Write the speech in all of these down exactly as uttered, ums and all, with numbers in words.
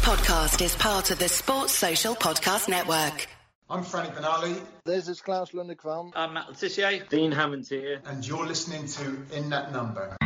podcast is part of the Sports Social Podcast Network. I'm Franny Benali. This is Klaus Lundekvam. I'm Matt Letitia. Dean Hammond here. And you're listening to In That Number.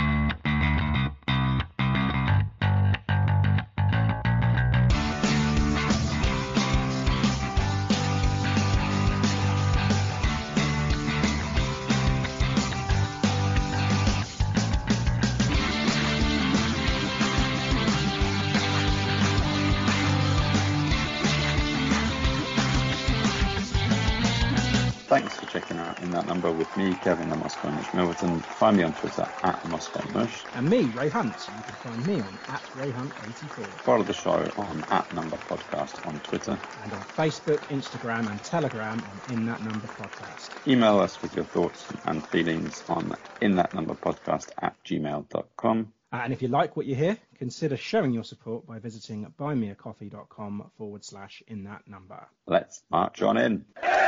Thanks for checking out In That Number with me, Kevin the Moscow Mush Milverton. Find me on Twitter at Moscow Mush. And me, Ray Hunt. You can find me on at Ray Hunt eighty-four. Follow the show on at Number Podcast on Twitter. And on Facebook, Instagram and Telegram on In That Number Podcast. Email us with your thoughts and feelings on inthatnumberpodcast at gmail dot com. Uh, and if you like what you hear, consider showing your support by visiting buymeacoffee.com forward slash in that number. Let's march on in.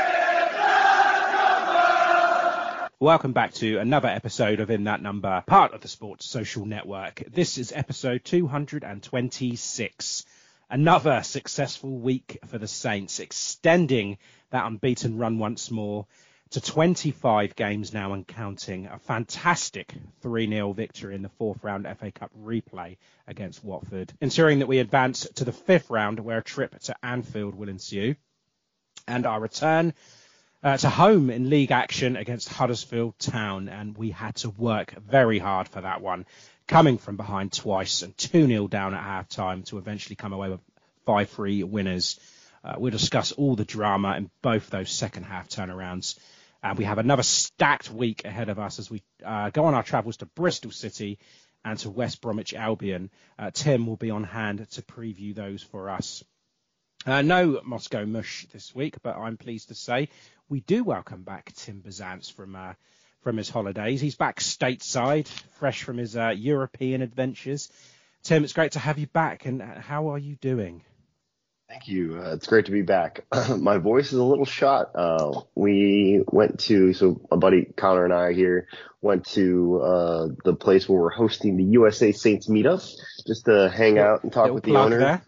Welcome back to another episode of In That Number, part of the Sports Social Network. This is episode two hundred twenty-six. Another successful week for the Saints, extending that unbeaten run once more to twenty-five games now and counting. A fantastic three nil victory in the fourth round F A Cup replay against Watford, ensuring that we advance to the fifth round where a trip to Anfield will ensue. And our return Uh, to home in league action against Huddersfield Town, and we had to work very hard for that one, coming from behind twice and two nil down at half-time to eventually come away with five three winners. Uh, we'll discuss all the drama in both those second-half turnarounds, and we have another stacked week ahead of us as we uh, go on our travels to Bristol City and to West Bromwich Albion. Uh, Tim will be on hand to preview those for us. Uh, no Moscow Mush this week, but I'm pleased to say we do welcome back Tim Bazance from uh, from his holidays. He's back stateside, fresh from his uh, European adventures. Tim, it's great to have you back, and how are you doing? Thank you. Uh, it's great to be back. My voice is a little shot. Uh, we went to, so my buddy Connor and I here went to uh, the place where we're hosting the U S A Saints meetup, just to hang out and talk Little with the plug owner. there.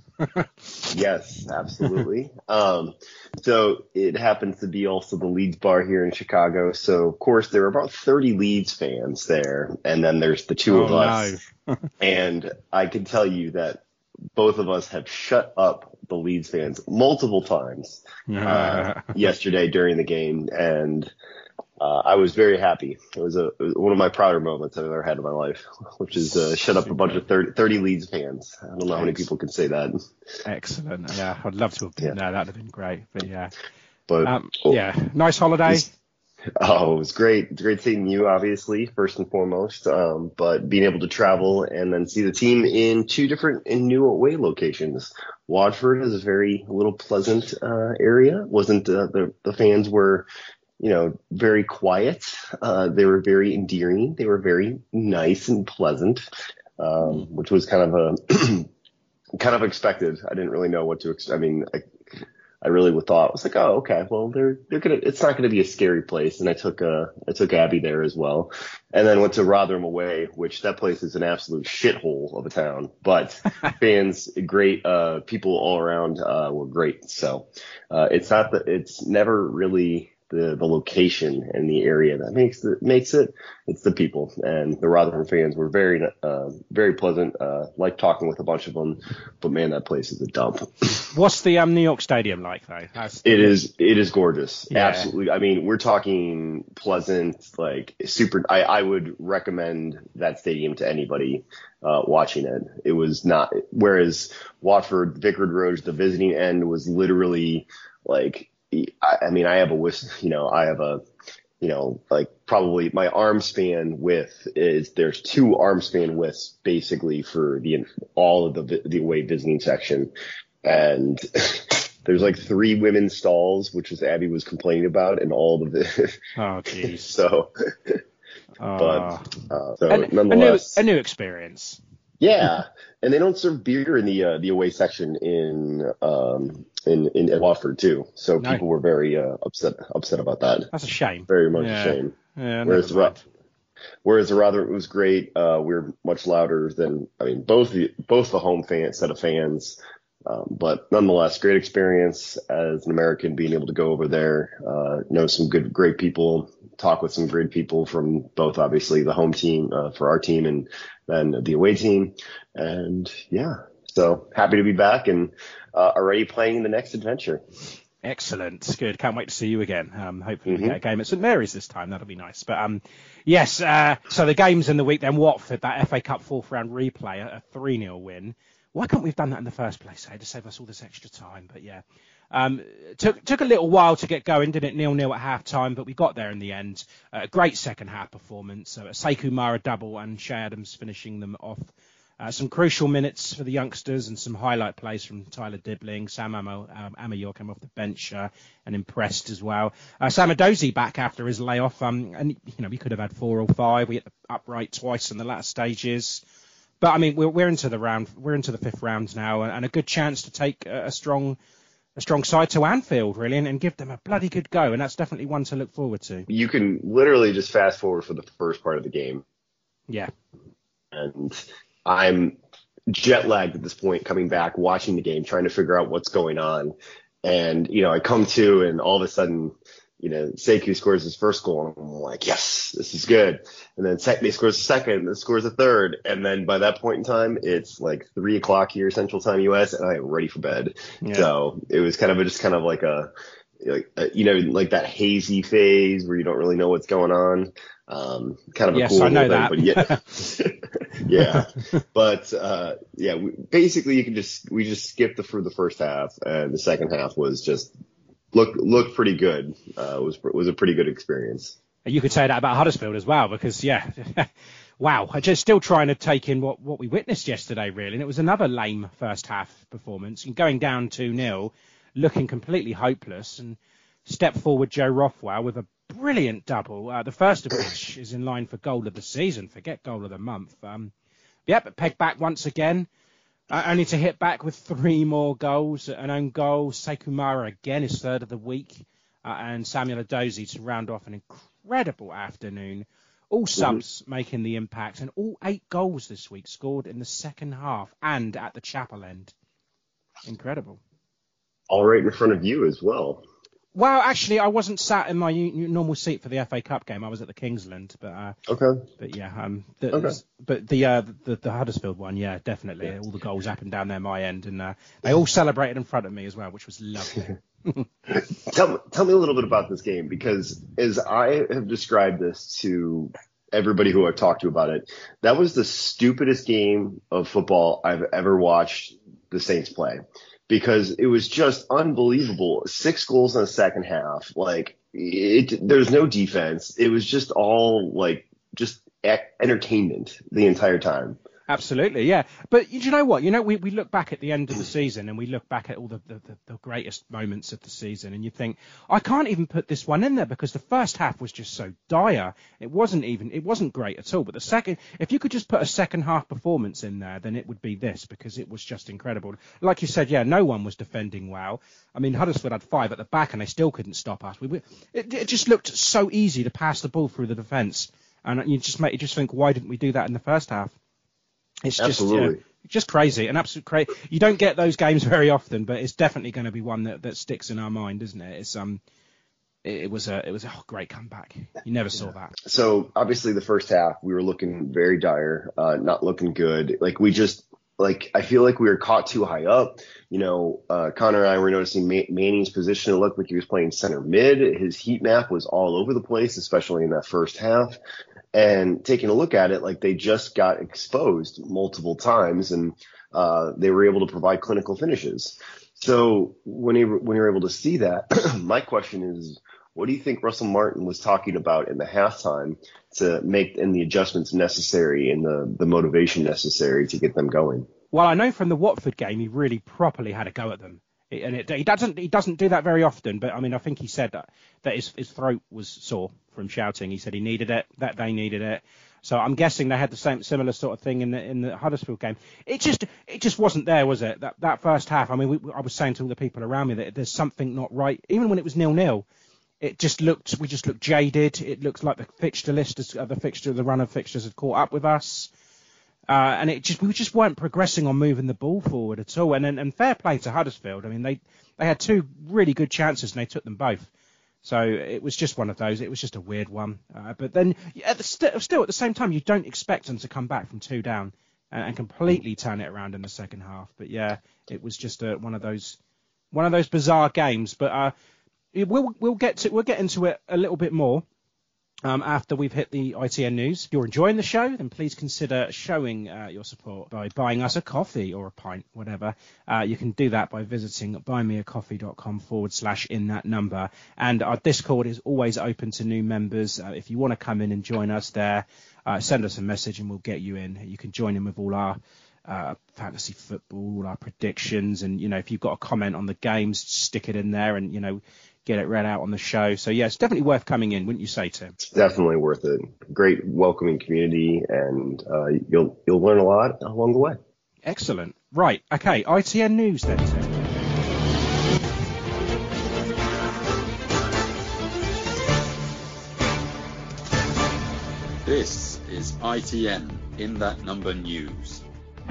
Yes, absolutely. um, so it happens to be also the Leeds bar here in Chicago. So, of course, there were about thirty Leeds fans there. And then there's the two oh, of us. No. And I can tell you that both of us have shut up the Leeds fans multiple times uh, yesterday during the game. And uh, I was very happy. It was, a, it was one of my prouder moments I've ever had in my life, which is uh, shut up a bunch of thirty, thirty Leeds fans. I don't know how many people can say that. Excellent. Yeah, I'd love to have been yeah. there. That would have been great. But yeah, but um, well, yeah, nice holiday. Oh, it was great. It's great seeing you, obviously, first and foremost. Um, but being able to travel and then see the team in two different and new away locations. Watford is a very little pleasant uh, area. Wasn't uh, the the fans were, you know, very quiet. Uh, they were very endearing. They were very nice and pleasant, um, which was kind of a kind of expected. I didn't really know what to expect. I mean, I, I really thought, I was like, oh, okay, well, they're, they're going to, it's not going to be a scary place. And I took, uh, I took Abby there as well. And then went to Rotherham away, which that place is an absolute shithole of a town, but fans, great, uh, people all around, uh, were great. So, uh, it's not that it's never really the, the location and the area that makes the, makes it. It's the people, and the Rotherham fans were very, uh, very pleasant. Uh, like talking with a bunch of them, but man, that place is a dump. What's the um, New York Stadium like though? How's... It is, it is gorgeous. Yeah. Absolutely. I mean, we're talking pleasant, like super, I, I would recommend that stadium to anybody, uh, watching it. It was not, whereas Watford, Vicarage Road, the visiting end was literally like, I, I mean, I have a whist, you know, I have a, you know, like probably my arm span width is there's two arm span widths basically for the, all of the, the away visiting section. And there's like three women's stalls, which is Abby was complaining about, and all of the, oh, geez. so, uh, but, uh, so a, nonetheless, a new, a new experience. Yeah. And they don't serve beer in the, uh, the away section in, um, in, in, in Watford too. So No. people were very, uh, upset, upset about that. That's a shame. Very much Yeah. a shame. Yeah, Whereas, never mind. Whereas the Rotherham was great. Uh, we were much louder than, I mean, both the, both the home fan set of fans, Um, but nonetheless, great experience as an American being able to go over there, uh, know some good, great people, talk with some great people from both obviously the home team uh, for our team and then the away team. And yeah, so happy to be back and uh, already playing the next adventure. Excellent. Good. Can't wait to see you again. Um, hopefully mm-hmm. we get a game at St Mary's this time. That'll be nice. But um, yes, uh, so the games in the week then, Watford, that F A Cup fourth round replay, a three nil win. Why can't we have done that in the first place, eh, to save us all this extra time? But yeah, um, took took a little while to get going, didn't it? nil nil at half time, but we got there in the end. Uh, a great second half performance. So a Sekou Mara double and Shay Adams finishing them off. Uh, some crucial minutes for the youngsters and some highlight plays from Tyler Dibbling. Sam Amo, um, Amayor came off the bench uh, and impressed as well. Uh, Sam Edozie back after his layoff. Um, and, you know, we could have had four or five. We hit the upright twice in the latter stages. But, I mean, we're, we're into the round. We're into the fifth round now, and a good chance to take a, a strong a strong side to Anfield, really, and, and give them a bloody good go. And that's definitely one to look forward to. You can literally just fast forward for the first part of the game. Yeah. And I'm jet lagged at this point, coming back, watching the game, trying to figure out what's going on. And, you know, I come to and all of a sudden, you know, Sekou scores his first goal. And I'm like, yes, this is good. And then Sekme scores a second, then scores a third. And then by that point in time, it's like three o'clock here, Central Time U S, and I'm ready for bed. Yeah. So it was kind of a, just kind of like a, like a, you know, like that hazy phase where you don't really know what's going on. Um, kind of a yes, cool I know thing, that. But yeah, yeah. But uh, yeah, we, basically you can just we just skipped the through the first half, and the second half was just looked looked pretty good. Uh, it was was a pretty good experience. You could say that about Huddersfield as well, because yeah, wow, I'm just still trying to take in what, what we witnessed yesterday, really, and it was another lame first half performance, and going down two nil, looking completely hopeless, and step forward Joe Rothwell with a brilliant double, uh, the first of which is in line for goal of the season. Forget goal of the month. Um, yeah, but pegged back once again, uh, only to hit back with three more goals, an own goal. Sekou Mara again is third of the week, uh, and Samuel Edozie to round off an incredible afternoon. All subs mm-hmm. making the impact, and all eight goals this week scored in the second half and at the chapel end. Incredible. All right in front of you as well. Well, actually, I wasn't sat in my u- normal seat for the F A Cup game. I was at the Kingsland, but uh, okay. But yeah, um, the, okay. but the, uh, the the Huddersfield one, yeah, definitely. Yeah. All the goals up and down there my end, and uh, they all celebrated in front of me as well, which was lovely. tell tell me a little bit about this game, because as I have described this to everybody who I've talked to about it, that was the stupidest game of football I've ever watched the Saints play. Because it was just unbelievable. Six goals in the second half. Like, it, there's no defense. It was just all, like, just entertainment the entire time. Absolutely, yeah. But you know what? You know, we, we look back at the end of the season and we look back at all the, the, the greatest moments of the season, and you think, I can't even put this one in there because the first half was just so dire. It wasn't even, it wasn't great at all. But the second, if you could just put a second half performance in there, then it would be this, because it was just incredible. Like you said, yeah, no one was defending well. I mean, Huddersfield had five at the back and they still couldn't stop us. We were, it, it just looked so easy to pass the ball through the defence. And you just make you just think, why didn't we do that in the first half? It's just Absolutely. Yeah, just crazy, an absolute crazy. You don't get those games very often, but it's definitely going to be one that, that sticks in our mind, isn't it? It's um, it, it was a it was a oh, great comeback. You never saw that. So obviously the first half we were looking very dire, uh, not looking good. Like we just like I feel like we were caught too high up. You know, uh, Connor and I were noticing Ma- Manning's position. It looked like he was playing center mid. His heat map was all over the place, especially in that first half. And taking a look at it, like they just got exposed multiple times, and uh, they were able to provide clinical finishes. So when you when you're able to see that, my question is, what do you think Russell Martin was talking about in the halftime to make and the adjustments necessary and the the motivation necessary to get them going? Well, I know from the Watford game, he really properly had a go at them. And it, he doesn't he doesn't do that very often, but I mean I think he said that, that his his throat was sore from shouting. He said he needed it, that they needed it. So I'm guessing they had the same similar sort of thing in the in the Huddersfield game. It just it just wasn't there, was it? That that first half. I mean, we, I was saying to all the people around me that there's something not right. Even when it was nil nil, it just looked we just looked jaded. It looked like the fixture list, uh, the fixture, the run of fixtures had caught up with us. Uh, and it just we just weren't progressing on moving the ball forward at all. And, and and fair play to Huddersfield. I mean, they they had two really good chances and they took them both. So it was just one of those. It was just a weird one. Uh, but then at the st- still at the same time, you don't expect them to come back from two down and, and completely turn it around in the second half. But yeah, it was just a, one of those one of those bizarre games. But uh, we'll we'll get to we'll get into it a little bit more. Um, after we've hit the I T N news. If you're enjoying the show, then please consider showing uh, your support by buying us a coffee or a pint, whatever. Uh, you can do that by visiting buymeacoffee.com forward slash in that number. And our Discord is always open to new members. Uh, if you want to come in and join us there, uh, send us a message and we'll get you in. You can join in with all our uh, fantasy football, all our predictions. And, you know, if you've got a comment on the games, stick it in there and, you know, get it read out on the show. So, yeah, it's definitely worth coming in, wouldn't you say, Tim? It's definitely worth it. Great welcoming community, and uh, you'll you'll learn a lot along the way. Excellent. Right. Okay. I T N news then, Tim. This is I T N in that number news.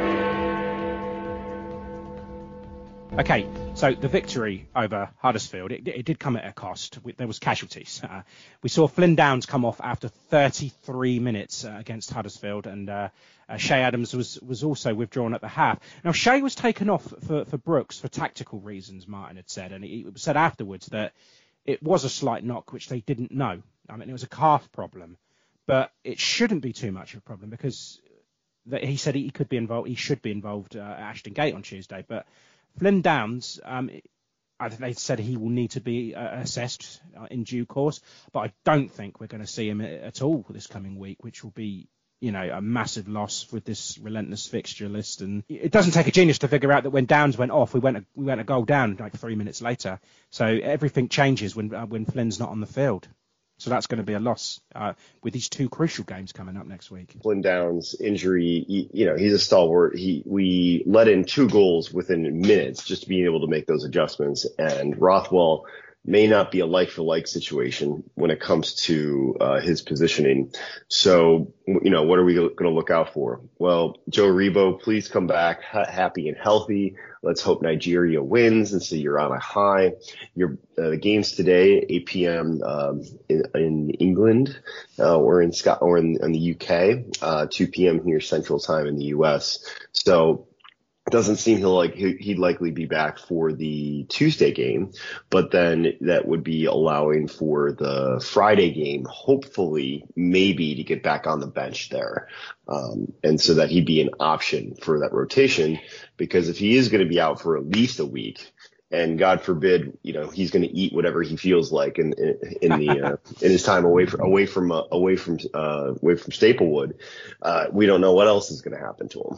Okay, so the victory over Huddersfield, it, it did come at a cost. We, there was casualties. Uh, we saw Flynn Downs come off after thirty-three minutes uh, against Huddersfield, and uh, uh, Shay Adams was, was also withdrawn at the half. Now, Shay was taken off for, for Brooks for tactical reasons, Martin had said, and he said afterwards that it was a slight knock, which they didn't know. I mean, it was a calf problem, but it shouldn't be too much of a problem because that he said he could be involved, he should be involved uh, at Ashton Gate on Tuesday, but Flynn Downs, um, I think they said he will need to be uh, assessed uh, in due course, but I don't think we're going to see him at all this coming week, which will be, you know, a massive loss with this relentless fixture list. And it doesn't take a genius to figure out that when Downs went off, we went a, we went a goal down like three minutes later. So everything changes when uh, when Flynn's not on the field. So that's going to be a loss uh, with these two crucial games coming up next week. Flynn Downs' injury, he, you know, he's a stalwart. He we let in two goals within minutes just being able to make those adjustments. And Rothwell may not be a like-for-like situation when it comes to uh, his positioning. So, you know, what are we going to look out for? Well, Joe Rebo, please come back ha- happy and healthy. Let's hope Nigeria wins, and so you're on a high. Your uh, the games today, eight p.m. Um, in, in England, uh, or in Scot or in, in the U K, uh, two p.m. here Central Time in the U S. So it doesn't seem he'll like he'd likely be back for the Tuesday game, but then that would be allowing for the Friday game, hopefully, maybe to get back on the bench there, um, and so that he'd be an option for that rotation. Because if he is going to be out for at least a week, and God forbid, you know, he's going to eat whatever he feels like in in, in the uh, in his time away from away from uh, away from uh, away from Staplewood, uh, we don't know what else is going to happen to him.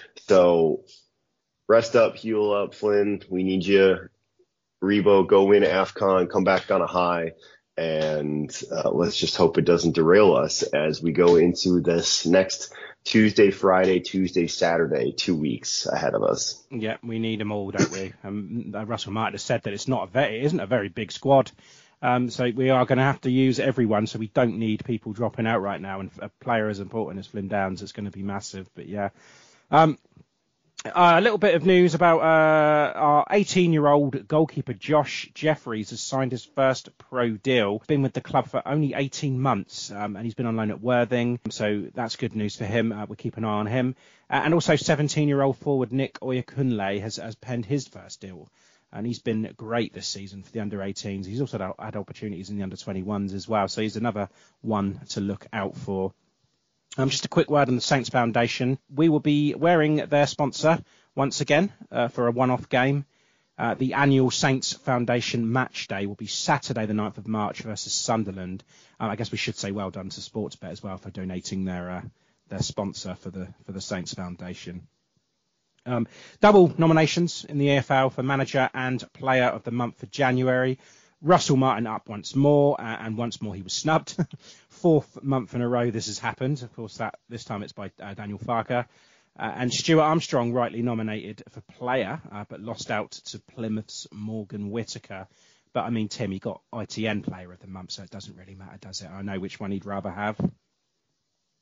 So rest up, heal up, Flynn. We need you. Rebo, go win AFCON, come back on a high, and uh, let's just hope it doesn't derail us as we go into this next Tuesday, Friday, Tuesday, Saturday, two weeks ahead of us. Yeah, we need them all, don't we? Um, Russell Martin has said that it's not a very, it isn't a very big squad, um, so we are going to have to use everyone. So we don't need people dropping out right now. And a player as important as Flynn Downs, it's going to be massive. But yeah, um, uh, a little bit of news about uh, our eighteen-year-old goalkeeper Josh Jeffries has signed his first pro deal. Been with the club for only eighteen months, um, and he's been on loan at Worthing, so that's good news for him. Uh, we'll keep an eye on him. Uh, and also seventeen-year-old forward Nick Oyakunle has, has penned his first deal, and he's been great this season for the under eighteens. He's also had opportunities in the under twenty-ones as well, so he's another one to look out for. Um, just a quick word on the Saints Foundation. We will be wearing their sponsor once again uh, for a one-off game. Uh, the annual Saints Foundation match day will be Saturday the ninth of March versus Sunderland. Um, I guess we should say well done to Sportsbet as well for donating their uh, their sponsor for the for the Saints Foundation. Um, double nominations in the E F L for manager and player of the month for January. Russell Martin up once more, uh, and once more he was snubbed. Fourth month in a row this has happened. Of course, that this time it's by uh, Daniel Farker. Uh, and Stuart Armstrong rightly nominated for player, uh, but lost out to Plymouth's Morgan Whittaker. But, I mean, Tim, he got I T N player of the month, so it doesn't really matter, does it? I know which one he'd rather have.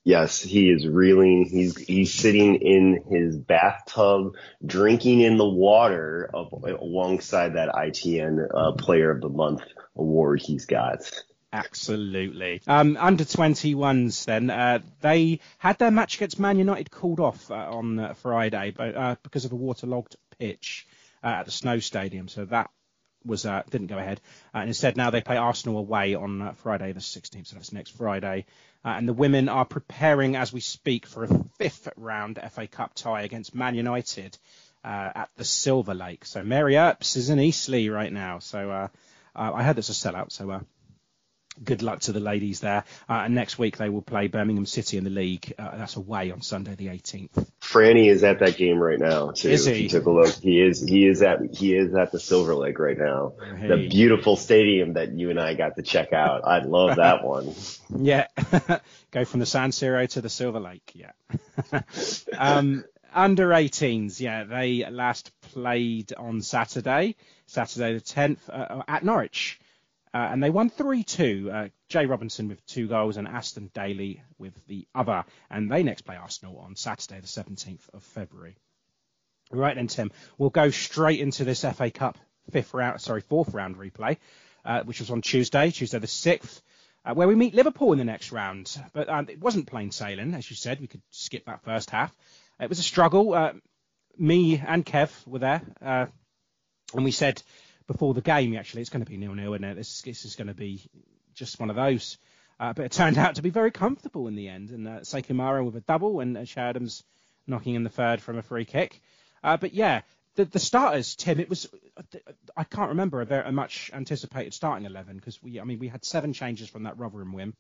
Yes, he is reeling. He's he's sitting in his bathtub, drinking in the water of, alongside that I T N uh, Player of the Month award he's got. Absolutely. Um, under twenty-ones then, uh, they had their match against Man United called off uh, on uh, Friday but, uh, because of a waterlogged pitch uh, at the Snow Stadium. So that was uh, didn't go ahead. Uh, and instead now they play Arsenal away on uh, Friday the sixteenth, so that's next Friday. Uh, and the women are preparing as we speak for a fifth round F A Cup tie against Man United uh, at the Silver Lake. So Mary Earps is in Eastleigh right now. So uh, uh, I heard it's a sellout, so... Uh, Good luck to the ladies there. Uh, and next week they will play Birmingham City in the league. Uh, that's away on Sunday the eighteenth. Franny is at that game right now too. Is he? If you took a look, he is. He is at. He is at the Silver Lake right now. Hey. The beautiful stadium that you and I got to check out. I love that one. Yeah, go from the San Siro to the Silver Lake. Yeah. um, under eighteens. Yeah, they last played on Saturday, Saturday the tenth uh, at Norwich. Uh, and they won three two. Uh, Jay Robinson with two goals and Aston Daly with the other. And they next play Arsenal on Saturday, the seventeenth of February. Right then, Tim, we'll go straight into this F A Cup fifth round, sorry, fourth round replay, uh, which was on Tuesday, Tuesday the sixth, uh, where we meet Liverpool in the next round. But um, it wasn't plain sailing, as you said. We could skip that first half. It was a struggle. Uh, me and Kev were there, uh, and we said... Before the game, actually, it's going to be nil-nil, isn't it? This, this is going to be just one of those. Uh, but it turned out to be very comfortable in the end. And uh, Sekou with a double and uh, Che Adams knocking in the third from a free kick. Uh, but yeah, the, the starters, Tim, it was, I can't remember a very a much anticipated starting eleven because we, I mean, we had seven changes from that Rotherham win.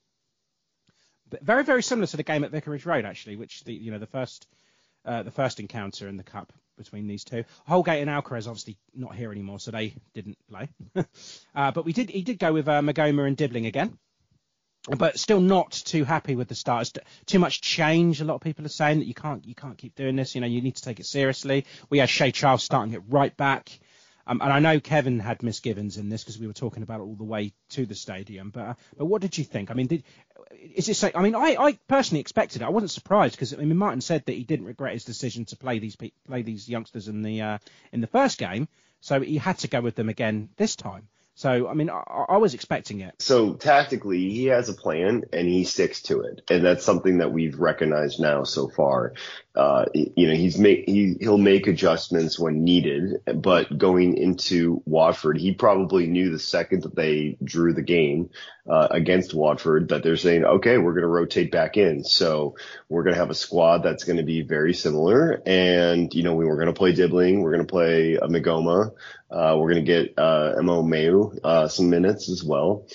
But very, very similar to the game at Vicarage Road, actually, which the, you know, the first, uh, the first encounter in the cup between these two. Holgate and Alcaraz obviously not here anymore, so they didn't play. uh, but we did. He did go with uh, Magoma and Dibbling again, but still not too happy with the starters. Too much change. A lot of people are saying that you can't you can't keep doing this. You know, you need to take it seriously. We had Shea Charles starting it right back. Um, and I know Kevin had misgivings in this because we were talking about it all the way to the stadium. But uh, but what did you think? I mean, did is it? Say, I mean, I, I personally expected it. I wasn't surprised because I mean, Martin said that he didn't regret his decision to play these play these youngsters in the uh, in the first game, so he had to go with them again this time. So, I mean, I, I was expecting it. So tactically, he has a plan and he sticks to it. And that's something that we've recognized now so far. Uh, you know, he's make, he, he'll make adjustments when needed, but going into Watford, he probably knew the second that they drew the game, uh, against Watford that they're saying, okay, we're going to rotate back in. So we're going to have a squad that's going to be very similar. And, you know, we were going to play Dibbling. We're going to play a Magoma. Uh, we're going to get, uh, Mo Mayu, uh, some minutes as well.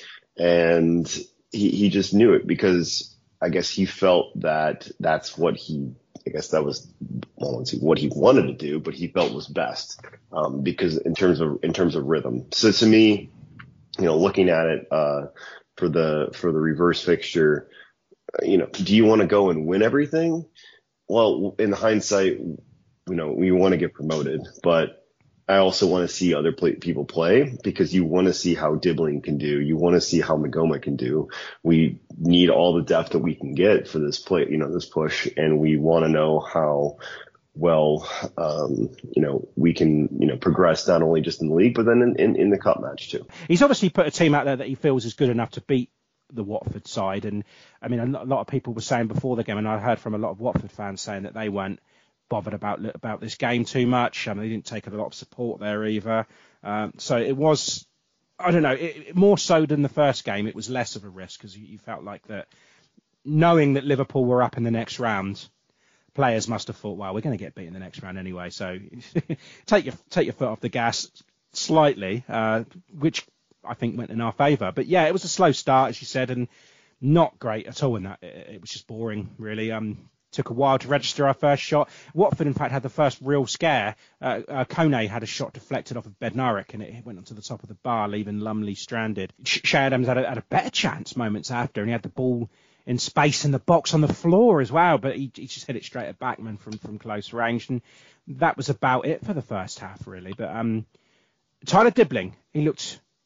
And he, he just knew it because I guess he felt that that's what he, I guess that was well, what he wanted to do, but he felt was best, um, because in terms of, in terms of rhythm. So to me, you know, looking at it, uh, for the, for the reverse fixture, you know, do you want to go and win everything? Well, in hindsight, you know, we want to get promoted, but I also want to see other play, people play because you want to see how Dibbling can do. You want to see how Magoma can do. We need all the depth that we can get for this play, you know, this push. And we want to know how well, um, you know, we can, you know, progress not only just in the league, but then in, in, in the cup match too. He's obviously put a team out there that he feels is good enough to beat the Watford side. And I mean, a lot of people were saying before the game, and I heard from a lot of Watford fans saying that they weren't bothered about about this game too much. I mean, they didn't take a lot of support there either. Um, so it was, I don't know, it, it, more so than the first game, it was less of a risk because you, you felt like that, knowing that Liverpool were up in the next round, players must have thought, well, we're going to get beat in the next round anyway. So take your take your foot off the gas slightly, uh, which I think went in our favour. But yeah, it was a slow start, as you said, and not great at all in that. It, it was just boring, really. Um, Took a while to register our first shot. Watford, in fact, had the first real scare. Uh, uh, Kone had a shot deflected off of Bednarek, and it went onto the top of the bar, leaving Lumley stranded. Che Adams had a, had a better chance moments after, and he had the ball in space in the box on the floor as well, but he, he just hit it straight at Backman from, from close range, and that was about it for the first half, really. But um, Tyler Dibbling, he looked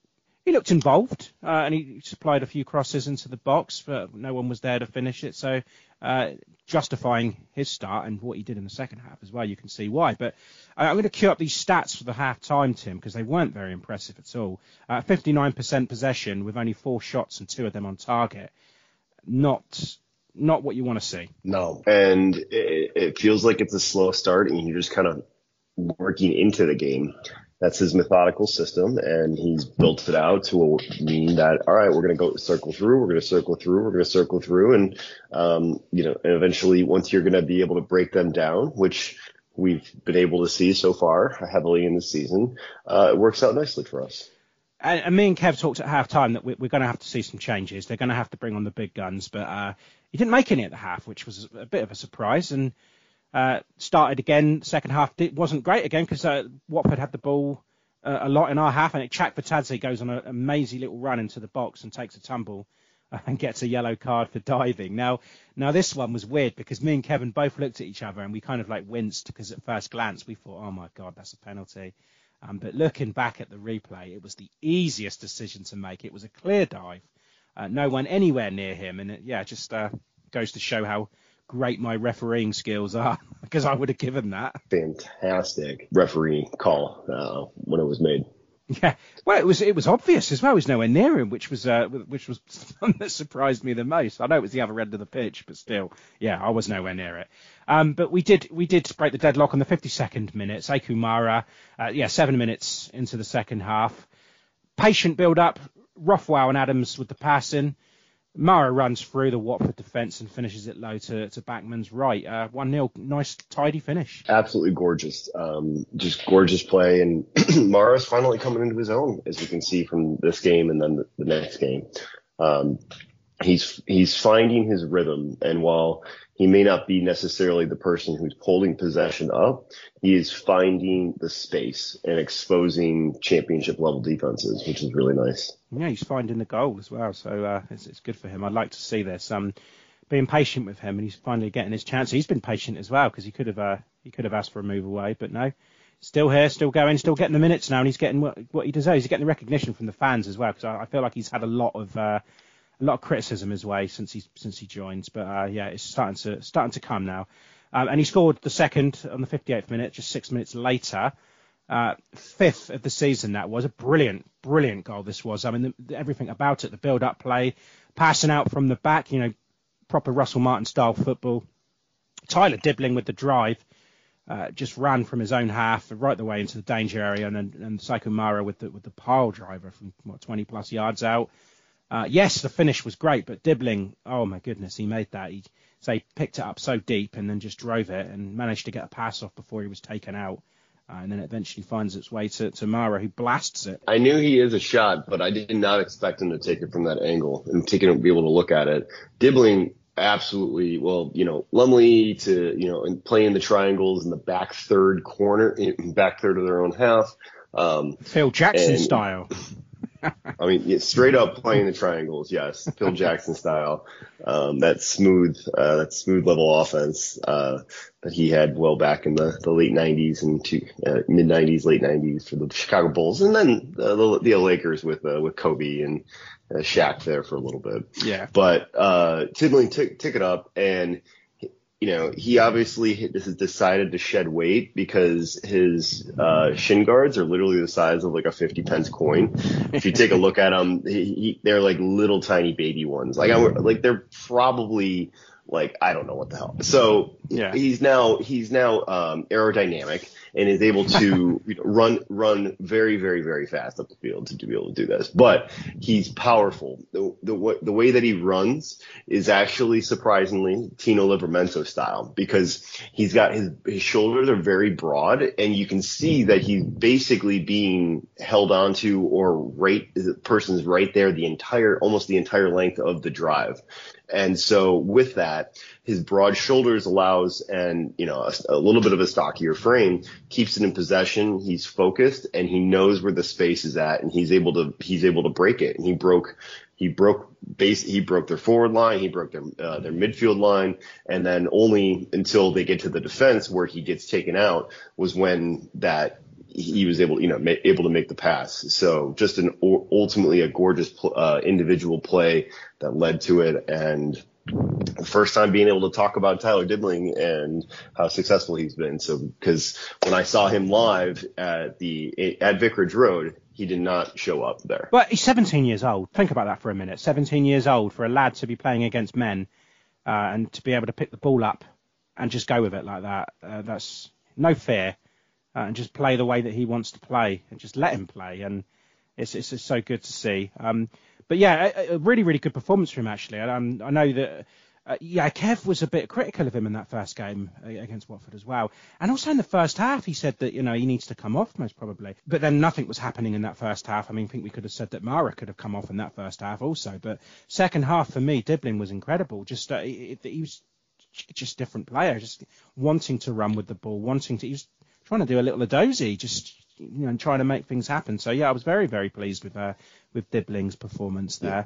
he looked involved, uh, and he supplied a few crosses into the box, but no one was there to finish it. So uh, justifying his start and what he did in the second half as well, you can see why. But I'm going to cue up these stats for the half-time, Tim, because they weren't very impressive at all. Uh, fifty-nine percent possession with only four shots and two of them on target. Not not what you want to see. No, and it, it feels like it's a slow start, and you're just kind of working into the game. That's his methodical system, and he's built it out to mean that, all right, we're going to go circle through, we're going to circle through, we're going to circle through, and, um, you know, and eventually once you're going to be able to break them down, which we've been able to see so far heavily in the season, uh, it works out nicely for us. And, and me and Kev talked at half-time that we, we're going to have to see some changes. They're going to have to bring on the big guns, but uh, he didn't make any at the half, which was a bit of a surprise, and Uh, started again, second half. It wasn't great again because uh, Watford had the ball uh, a lot in our half, and Chak Batadze goes on an amazing little run into the box and takes a tumble uh, and gets a yellow card for diving. Now, now this one was weird because me and Kevin both looked at each other and we kind of like winced because at first glance we thought, oh my God, that's a penalty. Um, but looking back at the replay, it was the easiest decision to make. It was a clear dive, uh, no one anywhere near him, and it, yeah, just uh, goes to show how great my refereeing skills are, because I would have given that. Fantastic referee call uh, when it was made. Yeah, well, it was it was obvious as well. It was nowhere near him, which was uh, which was something that surprised me the most. I know it was the other end of the pitch, but still, yeah, I was nowhere near it. Um, but we did we did break the deadlock on the fifty-second minute. Sekou Mara, uh, yeah, seven minutes into the second half. Patient build up. Rothwell and Adams with the passing. Mara runs through the Watford defence and finishes it low to, to Backman's right. Uh, one nil, nice, tidy finish. Absolutely gorgeous. Um, just gorgeous play. And Mara's finally coming into his own, as we can see from this game and then the, the next game. Um, he's he's finding his rhythm. And while he may not be necessarily the person who's holding possession up, he is finding the space and exposing championship-level defenses, which is really nice. Yeah, he's finding the goal as well, so uh, it's, it's good for him. I'd like to see this. Um, being patient with him, and he's finally getting his chance. He's been patient as well, because he could have uh, he could have asked for a move away, but no. Still here, still going, still getting the minutes now, and he's getting what, what he deserves. He's getting the recognition from the fans as well, because I, I feel like he's had a lot of uh, a lot of criticism his way since he since he joins. But uh, yeah, it's starting to starting to come now. Um, and he scored the second on the fifty-eighth minute, just six minutes later. Uh, fifth of the season, that was a brilliant, brilliant goal. This was, I mean, the, the, everything about it, the build-up play, passing out from the back, you know, proper Russell Martin style football. Tyler Dibbling with the drive, uh, just ran from his own half right the way into the danger area, and then and Sekou Mara with the with the pile driver from what twenty plus yards out. Uh, yes, the finish was great, but Dibbling, oh my goodness, he made that. He say picked it up so deep and then just drove it and managed to get a pass off before he was taken out. Uh, and then it eventually finds its way to, to Mara, who blasts it. I knew he is a shot, but I did not expect him to take it from that angle and take it, be able to look at it. Dibbling, absolutely. Well, you know, Lumley to, you know, and playing the triangles in the back third corner, in back third of their own half. Um, Phil Jackson and, style. I mean, yeah, straight up playing the triangles, yes, Phil Jackson style. Um, that smooth, uh, that smooth level offense uh, that he had well back in the, the late nineties and to, uh, mid nineties, late nineties for the Chicago Bulls, and then uh, the, the Lakers with uh, with Kobe and uh, Shaq there for a little bit. Yeah. But uh, Dibbling took took it up, and you know, he obviously has decided to shed weight because his uh, shin guards are literally the size of like a fifty pence coin. If you take a look at them, he, he, they're like little tiny baby ones. Like, I, like they're probably like, I don't know what the hell. So yeah. he's now he's now um, aerodynamic and is able to you know, run run very, very, very fast up the field to, to be able to do this. But he's powerful. The, the, the way that he runs is actually surprisingly Tino Livramento style, because he's got his, his shoulders are very broad, and you can see that he's basically being held onto or right, the person's right there the entire, almost the entire length of the drive. And so with that, his broad shoulders allows, and, you know, a, a little bit of a stockier frame keeps it in possession. He's focused and he knows where the space is at, and he's able to, he's able to break it. And he broke, he broke base, he broke their forward line. He broke their, uh, their midfield line. And then only until they get to the defense where he gets taken out was when that, he was able, you know, ma- able to make the pass. So just an ultimately a gorgeous uh, individual play that led to it. And the first time being able to talk about Tyler Dibling and how successful he's been. So because when I saw him live at the at Vicarage Road, he did not show up there. But he's seventeen years old. Think about that for a minute. seventeen years old for a lad to be playing against men uh, and to be able to pick the ball up and just go with it like that. Uh, that's no fear uh, and just play the way that he wants to play and just let him play. And it's it's just so good to see. Um, but yeah, a, a really, really good performance from him, actually. Um, I know that, uh, yeah, Kev was a bit critical of him in that first game against Watford as well. And also in the first half, he said that, you know, he needs to come off most probably. But then nothing was happening in that first half. I mean, I think we could have said that Mara could have come off in that first half also. But second half for me, Dibling was incredible. Just uh, he, he was just a different player, just wanting to run with the ball, wanting to, he was trying to do a little Adozi, just, you know, trying to make things happen. So yeah, I was very, very pleased with uh, with Dibling's performance there.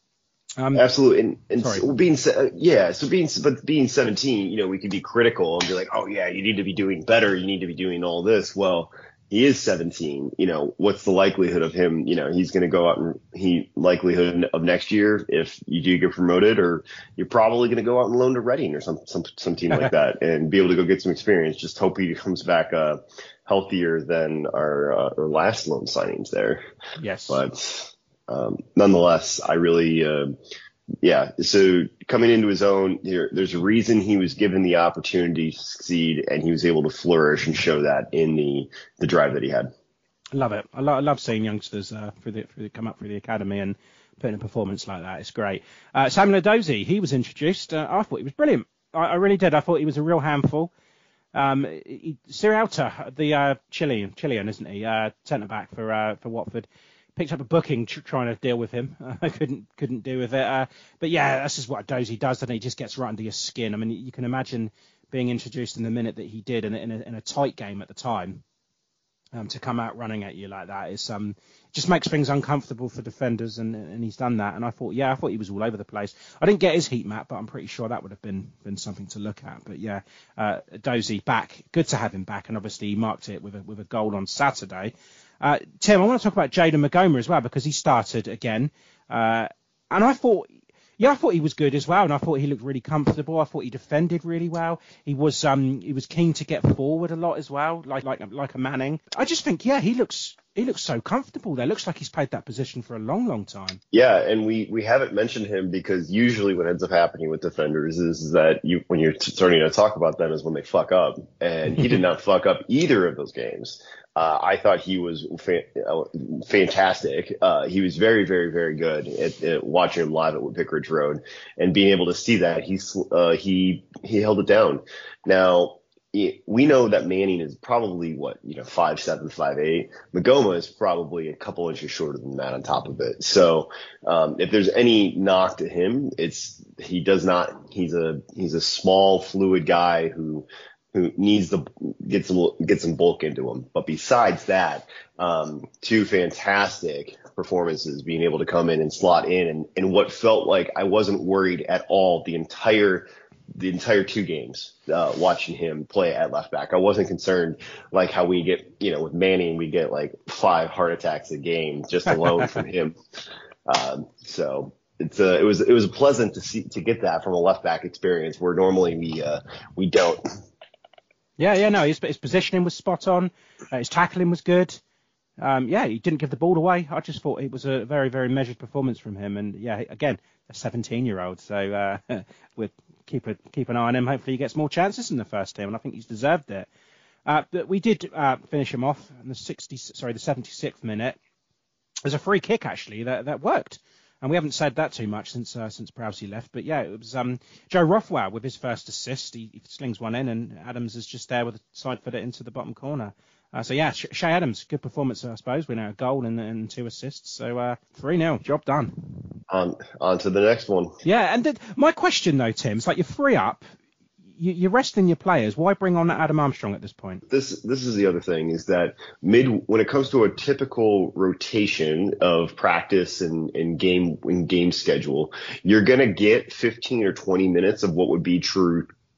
Um, Absolutely, and, and sorry. so being yeah, so being but being seventeen, you know, we could be critical and be like, oh yeah, you need to be doing better, you need to be doing all this. Well, he is seventeen. You know, what's the likelihood of him? You know, he's going to go out and he likelihood of next year if you do get promoted, or you're probably going to go out and loan to Reading or some some some team like that and be able to go get some experience. Just hope he comes back uh, healthier than our, uh, our last loan signings there. Yes, but. Um, nonetheless, I really, uh, yeah. So coming into his own here, there's a reason he was given the opportunity to succeed, and he was able to flourish and show that in the, the drive that he had. I love it. I, lo- I love seeing youngsters uh, through the, through the, come up through the academy and put in a performance like that. It's great. Uh, Samuel Adozi, he was introduced. Uh, I thought he was brilliant. I, I really did. I thought he was a real handful. Um, he, Sirialta, the uh, Chilean, Chilean, isn't he? Uh, centre back for uh, for Watford. Picked up a booking tr- trying to deal with him. I uh, couldn't couldn't deal with it. Uh, but yeah, that's just what Dozy does, doesn't he? He just gets right under your skin. I mean, you can imagine being introduced in the minute that he did in a, in a, in a tight game at the time. Um, to come out running at you like that is um just makes things uncomfortable for defenders, and and he's done that. And I thought, yeah, I thought he was all over the place. I didn't get his heat map, but I'm pretty sure that would have been been something to look at. But yeah, uh, Dozy back, good to have him back, and obviously he marked it with a with a goal on Saturday. Uh, Tim, I want to talk about Jayden Magoma as well, because he started again. Uh, and I thought, yeah, I thought he was good as well. And I thought he looked really comfortable. I thought he defended really well. He was, um, he was keen to get forward a lot as well, like, like, like a Manning. I just think, yeah, he looks, he looks so comfortable there. Looks like he's played that position for a long, long time. Yeah. And we, we haven't mentioned him because usually what ends up happening with defenders is, is that you, when you're t- starting to talk about them is when they fuck up, and he did not fuck up either of those games. Uh, I thought he was fa- uh, fantastic. Uh, he was very, very, very good at, at watching him live at Vicarage Road, and being able to see that he's, uh, he, he held it down. Now, he, we know that Manning is probably what, you know, five, seven, five, eight. Magoma is probably a couple inches shorter than that on top of it. So, um, if there's any knock to him, it's, he does not, he's a, he's a small, fluid guy who, who needs to get some get some bulk into him. But besides that, um, two fantastic performances, being able to come in and slot in, and, and what felt like I wasn't worried at all the entire the entire two games, uh, watching him play at left back. I wasn't concerned like how we get, you know, with Manning, we get like five heart attacks a game just alone from him. Um, so it's a, it was it was pleasant to see to get that from a left back experience where normally we uh, we don't. Yeah, yeah, no, his, his positioning was spot on. Uh, his tackling was good. Um, yeah, he didn't give the ball away. I just thought it was a very, very measured performance from him. And yeah, again, a seventeen-year-old. So uh, we'll keep a, keep an eye on him. Hopefully he gets more chances in the first team, and I think he's deserved it. Uh, but we did uh, finish him off in the sixty, sorry, the seventy-sixth minute. There's a free kick actually that that worked. And we haven't said that too much since uh, since Prowsey left. But yeah, it was um, Joe Rothwell with his first assist. He, he slings one in, and Adams is just there with a side foot into the bottom corner. Uh, so yeah, Shay Adams, good performance, I suppose. We know a goal and, and two assists. So uh, three nil, job done. On, on to the next one. Yeah, and th- my question though, Tim, is like you're free up. You're resting your players. Why bring on Adam Armstrong at this point? This this is the other thing, is that mid when it comes to a typical rotation of practice and, and game and game schedule, you're gonna get fifteen or twenty minutes of what would be true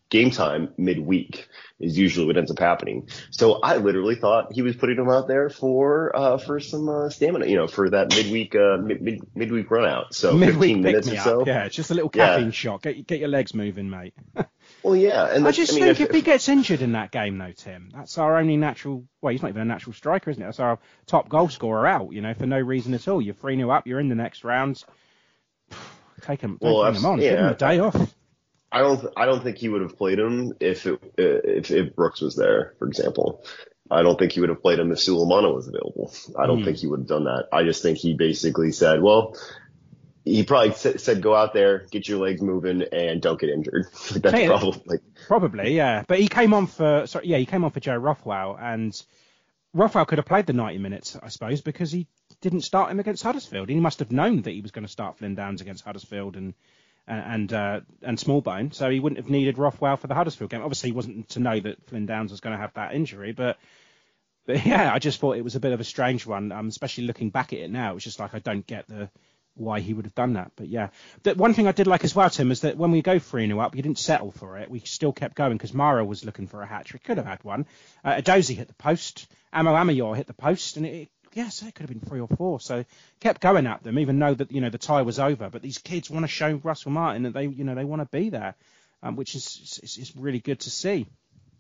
game time midweek is usually what ends up happening. So I literally thought he was putting him out there for uh, for some uh, stamina, you know, for that midweek uh, mid, mid midweek run out. So midweek fifteen minutes or so. Yeah, just a little caffeine yeah. shot. Get get your legs moving, mate. Well, yeah, and I just I mean, think if, if he gets injured in that game, though, Tim, that's our only natural. Well, he's not even a natural striker, isn't it? That's our top goal scorer out. You know, for no reason at all. You're three nil up. You're in the next round. Take him. Well, bring him on. Yeah, Give him a day off. I don't. I don't think he would have played him if it, if if Brooks was there, for example. I don't think he would have played him if Sulemana was available. I don't mm. think he would have done that. I just think he basically said, well. He probably said, "Go out there, get your legs moving, and don't get injured." That's hey, probably like probably, yeah. But he came on for, sorry, yeah, he came on for Joe Rothwell, and Rothwell could have played the ninety minutes, I suppose, because he didn't start him against Huddersfield. He must have known that he was going to start Flynn Downs against Huddersfield and and uh, and Smallbone, so he wouldn't have needed Rothwell for the Huddersfield game. Obviously, he wasn't to know that Flynn Downs was going to have that injury, but. But yeah, I just thought it was a bit of a strange one, um, especially looking back at it now. It's just like I don't get the. Why he would have done that. But yeah, the one thing I did like as well, Tim, is that when we go three nil up, you didn't settle for it. We still kept going because Mara was looking for a hat-trick. Could have had one. Uh, Edozie hit the post. Amo Amayor hit the post. And it, yes, it could have been three or four. So kept going at them, even though that, you know, the tie was over. But these kids want to show Russell Martin that they, you know, they want to be there, um, which is, is, is really good to see.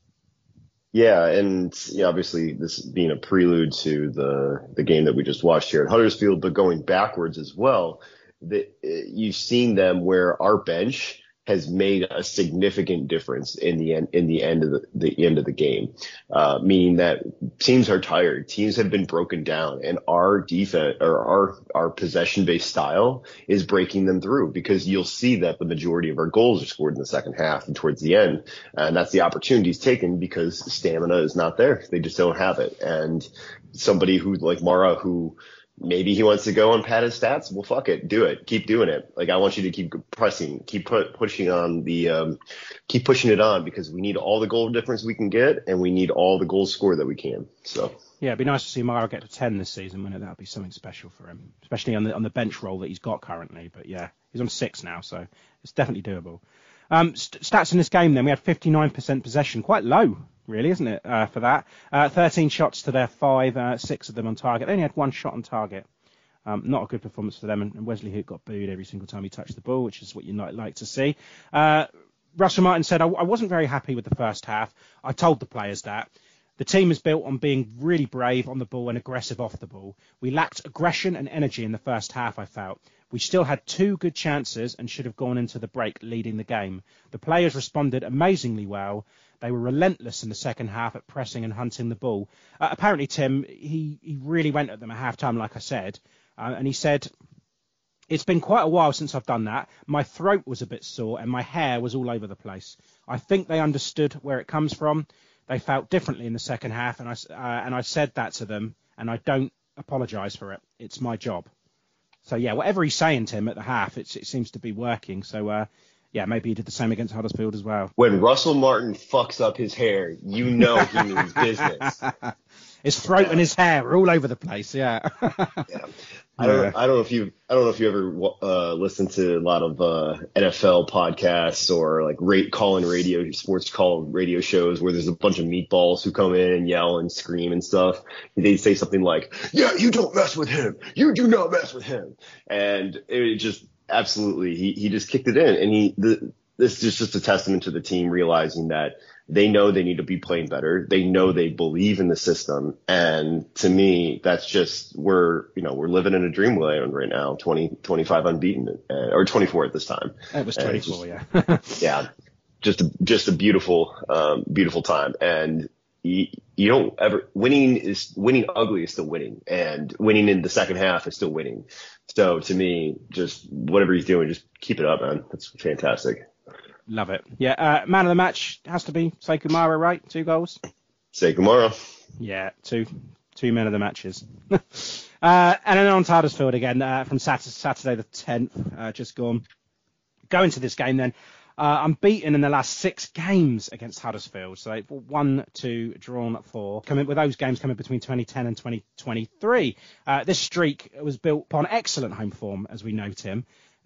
Yeah, and yeah, obviously this being a prelude to the the game that we just watched here at Huddersfield, but going backwards as well, that you've seen them where our bench has made a significant difference in the end in the end of the, the end of the game, uh, meaning that teams are tired, teams have been broken down, and our defense or our our possession based style is breaking them through, because you'll see that the majority of our goals are scored in the second half and towards the end, and that's the opportunities taken because stamina is not there. They just don't have it. And somebody who like Mara, who maybe he wants to go on padded stats. Well, fuck it. Do it. Keep doing it. Like, I want you to keep pressing, keep put, pushing on the, um, keep pushing it on, because we need all the goal difference we can get, and we need all the goals scored that we can. So. Yeah, it'd be nice to see Mara get to ten this season, wouldn't it? That would be something special for him, especially on the on the bench role that he's got currently. But yeah, he's on six now, so it's definitely doable. Um, st- stats in this game then, we had fifty-nine percent possession, quite low. Really, isn't it, uh, for that? Uh, thirteen shots to their five, uh, six of them on target. They only had one shot on target. Um, not a good performance for them, and Wesley Hook got booed every single time he touched the ball, which is what you'd like, like to see. Uh, Russell Martin said, I, I wasn't very happy with the first half. I told the players that. The team is built on being really brave on the ball and aggressive off the ball. We lacked aggression and energy in the first half, I felt. We still had two good chances and should have gone into the break leading the game. The players responded amazingly well. They were relentless in the second half at pressing and hunting the ball. Uh, apparently, Tim, he, he really went at them at half-time, like I said. Uh, and he said, it's been quite a while since I've done that. My throat was a bit sore and my hair was all over the place. I think they understood where it comes from. They felt differently in the second half, and I, uh, and I said that to them, and I don't apologise for it. It's my job. So, yeah, whatever he's saying, Tim, at the half, it's, it seems to be working. So, uh, yeah, maybe he did the same against Huddersfield as well. When Russell Martin fucks up his hair, you know he means business. His throat yeah. and his hair are all over the place. Yeah. yeah. I don't. Yeah. I don't know if you. I don't know if you ever uh, listen to a lot of uh, N F L podcasts or like rate call-in radio, sports call radio shows where there's a bunch of meatballs who come in and yell and scream and stuff. They say something like, "Yeah, you don't mess with him. You do not mess with him." And it just absolutely, he he just kicked it in, and he the, this is just a testament to the team realizing that. They know they need to be playing better. They know they believe in the system. And to me, that's just, we're, you know, we're living in a dreamland right now, twenty, twenty-five unbeaten, uh, or twenty-four at this time. It was twenty-four, just, yeah. yeah. Just, a, just a beautiful, um, beautiful time. And you, you don't ever, winning is, winning ugly is still winning. And winning in the second half is still winning. So to me, just whatever he's doing, just keep it up, man. That's fantastic. Love it. Yeah, uh, man of the match has to be Sekou Mara, right? Two goals? Sekou Mara. Yeah, two two men of the matches. uh, and then on to Huddersfield again uh, from Saturday, Saturday the tenth, uh, just gone. Going to this game then. Uh, unbeaten in the last six games against Huddersfield. So they've won two, drawn four. Coming with those games coming between twenty ten and twenty twenty-three. Uh, this streak was built upon excellent home form, as we know, Tim.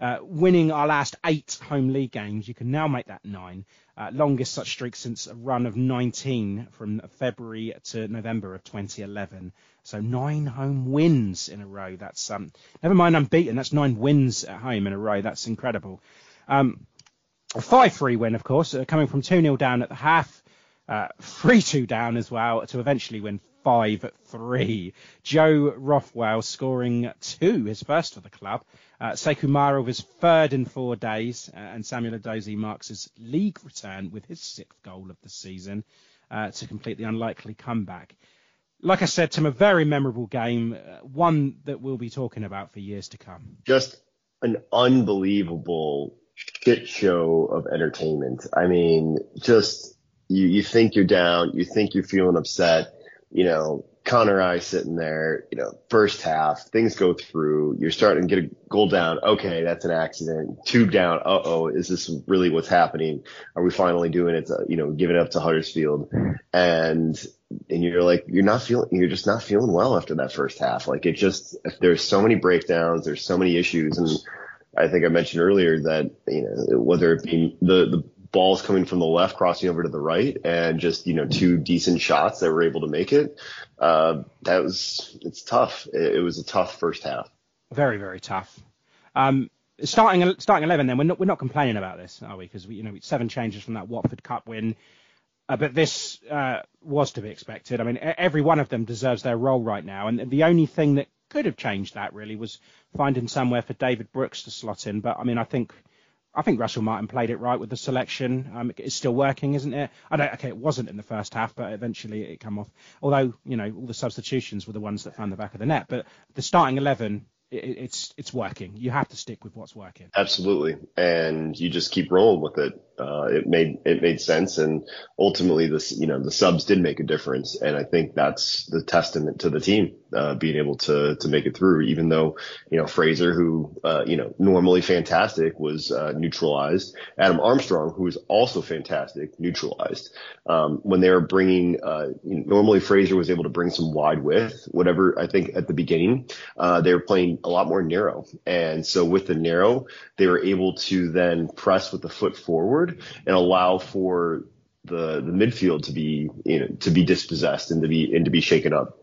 Uh, winning our last eight home league games, you can now make that nine. Uh, longest such streak since a run of nineteen from February to November of twenty eleven. So nine home wins in a row. That's um, never mind unbeaten. That's nine wins at home in a row. That's incredible. Um, a five three win, of course, uh, coming from two nil down at the half, uh, three two down as well to eventually win five three. Joe Rothwell scoring two, his first for the club. Uh, Sekou Mara was third in four days, uh, and Samuel Edozie marks his league return with his sixth goal of the season uh, to complete the unlikely comeback. Like I said, Tim, a very memorable game, uh, one that we'll be talking about for years to come. Just an unbelievable shit show of entertainment. I mean, just you, you think you're down, you think you're feeling upset, you know, Connor I sitting there, you know, first half, things go through, you're starting to get a goal down. Okay, that's an accident. Two down. Uh-oh, is this really what's happening? Are we finally doing it, to, you know, giving it up to Huddersfield? And, and you're like, you're not feeling, you're just not feeling well after that first half. Like it just, there's so many breakdowns, there's so many issues. And I think I mentioned earlier that, you know, whether it be the, the, balls coming from the left, crossing over to the right, and just, you know, two decent shots that were able to make it. Uh, that was, it's tough. It, it was a tough first half. Very, very tough. Um, starting, starting eleven then, we're not, we're not complaining about this, are we? Because we, you know, seven changes from that Watford Cup win. Uh, but this, uh, was to be expected. I mean, every one of them deserves their role right now. And the only thing that could have changed that really was finding somewhere for David Brooks to slot in. But I mean, I think, I think Russell Martin played it right with the selection. Um, it's still working, isn't it? I don't. Okay, it wasn't in the first half, but eventually it came off. Although, you know, all the substitutions were the ones that found the back of the net. But the starting eleven, it, it's it's working. You have to stick with what's working. Absolutely, and you just keep rolling with it. Uh, it made it made sense, and ultimately, this you know the subs did make a difference, and I think that's the testament to the team uh, being able to to make it through. Even though you know Fraser, who uh, you know normally fantastic, was uh, neutralized. Adam Armstrong, who is also fantastic, neutralized. Um, when they were bringing, uh, you know, normally Fraser was able to bring some wide width, whatever. I think at the beginning uh, they were playing a lot more narrow, and so with the narrow, they were able to then press with the foot forward and allow for the the midfield to be you know to be dispossessed and to be and to be shaken up.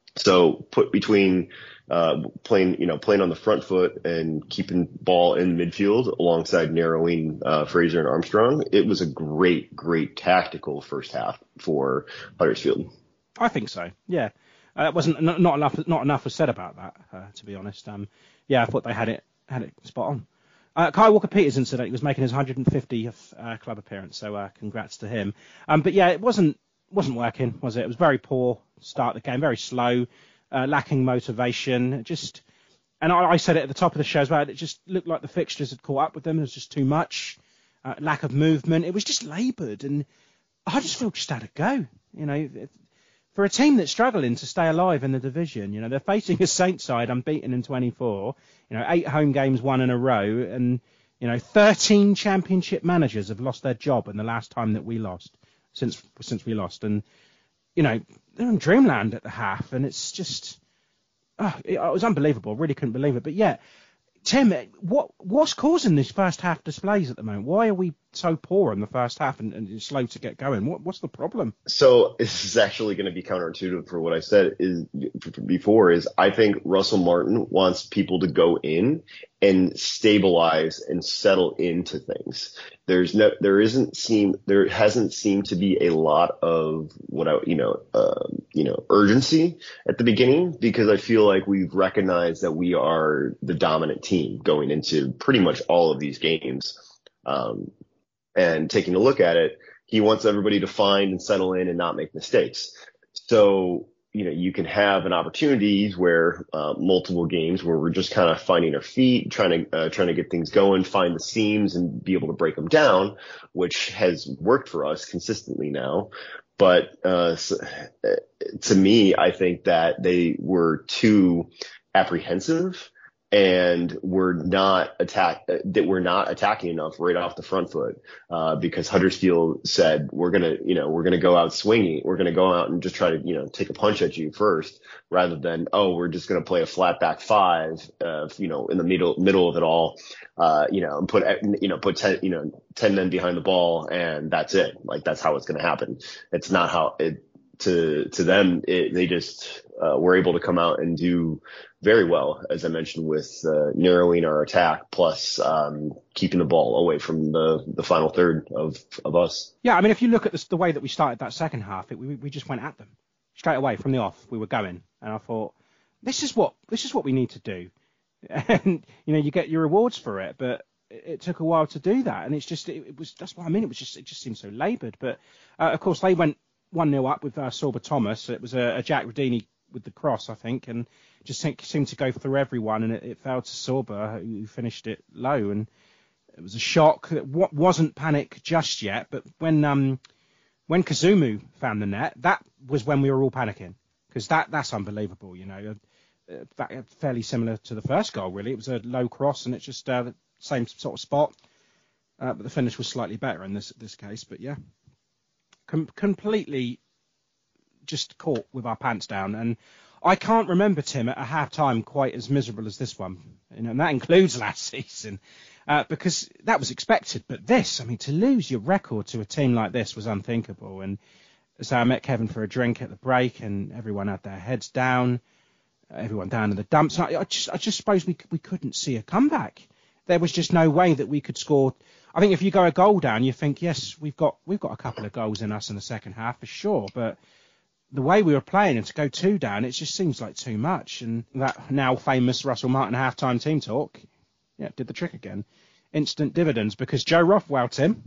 So put between uh, playing you know playing on the front foot and keeping ball in midfield alongside narrowing uh, Fraser and Armstrong, it was a great great tactical first half for Huddersfield. I think so. Yeah, uh, that wasn't not, not enough. Not enough was said about that. Uh, to be honest, um, yeah, I thought they had it had it spot on. Uh, Kyle Walker-Peters incident, he was making his one hundred fiftieth uh, club appearance, so uh, congrats to him. Um, but yeah, it wasn't wasn't working, was it? It was very poor start of the game, very slow, uh, lacking motivation. Just, and I, I said it at the top of the show as well. It just looked like the fixtures had caught up with them. It was just too much, uh, lack of movement. It was just laboured, and Huddersfield just had to go. You know, it, for a team that's struggling to stay alive in the division, you know, they're facing a Saints side unbeaten in twenty-four, you know, eight home games won in a row, and, you know, thirteen championship managers have lost their job in the last time that we lost, since since we lost. And, you know, they're in dreamland at the half, and it's just, oh, it, it was unbelievable. I really couldn't believe it. But, yeah, Tim, what what's causing these first half displays at the moment? Why are we so poor in the first half and, and slow to get going? What what's the problem? So this is actually going to be counterintuitive for what I said is before. Is I think Russell Martin wants people to go in and stabilize and settle into things. There's no, there isn't seem, there hasn't seemed to be a lot of what I, you know, um, you know, urgency at the beginning, because I feel like we've recognized that we are the dominant team going into pretty much all of these games. Um, and taking a look at it, he wants everybody to find and settle in and not make mistakes. So, you know, you can have an opportunities where uh, multiple games where we're just kind of finding our feet, trying to uh, trying to get things going, find the seams and be able to break them down, which has worked for us consistently now. But uh, so, to me, I think that they were too apprehensive and we're not attack that we're not attacking enough right off the front foot, uh, because Huddersfield said we're gonna, you know, we're gonna go out swinging, we're gonna go out and just try to, you know, take a punch at you first, rather than oh, we're just gonna play a flat back five, uh, you know, in the middle middle of it all, uh, you know, and put you know put ten you know ten men behind the ball, and that's it. Like that's how it's gonna happen. It's not how it to to them. It, they just uh, were able to come out and do very well, as I mentioned, with uh, narrowing our attack, plus um, keeping the ball away from the, the final third of, of us. Yeah, I mean, if you look at the, the way that we started that second half, it, we we just went at them straight away from the off. We were going, and I thought, this is what this is what we need to do, and you know, you get your rewards for it, but it, it took a while to do that, and it's just it, it was that's what I mean. It was just it just seemed so laboured, but uh, of course they went one nil up with uh, Sorba Thomas. It was a, a Jack Radini with the cross, I think, and just seemed to go through everyone, and it, it fell to Sorba, who finished it low, and it was a shock. It wasn't panic just yet, but when um when Kazumu found the net, that was when we were all panicking, because that that's unbelievable, you know. Uh, that, fairly similar to the first goal, really. It was a low cross, and it's just uh, the same sort of spot, uh, but the finish was slightly better in this this case. But yeah, Com- completely just caught with our pants down, and I can't remember, Tim, at a half-time quite as miserable as this one, you know, and that includes last season, uh, because that was expected. But this, I mean, to lose your record to a team like this was unthinkable. And so I met Kevin for a drink at the break, and everyone had their heads down, everyone down in the dumps. I, I just, I just suppose we we couldn't see a comeback. There was just no way that we could score. I think if you go a goal down, you think, yes, we've got we've got a couple of goals in us in the second half for sure, but the way we were playing, and to go two down, it just seems like too much. And that now famous Russell Martin halftime team talk, yeah, did the trick again. Instant dividends, because Joe Rothwell, Tim,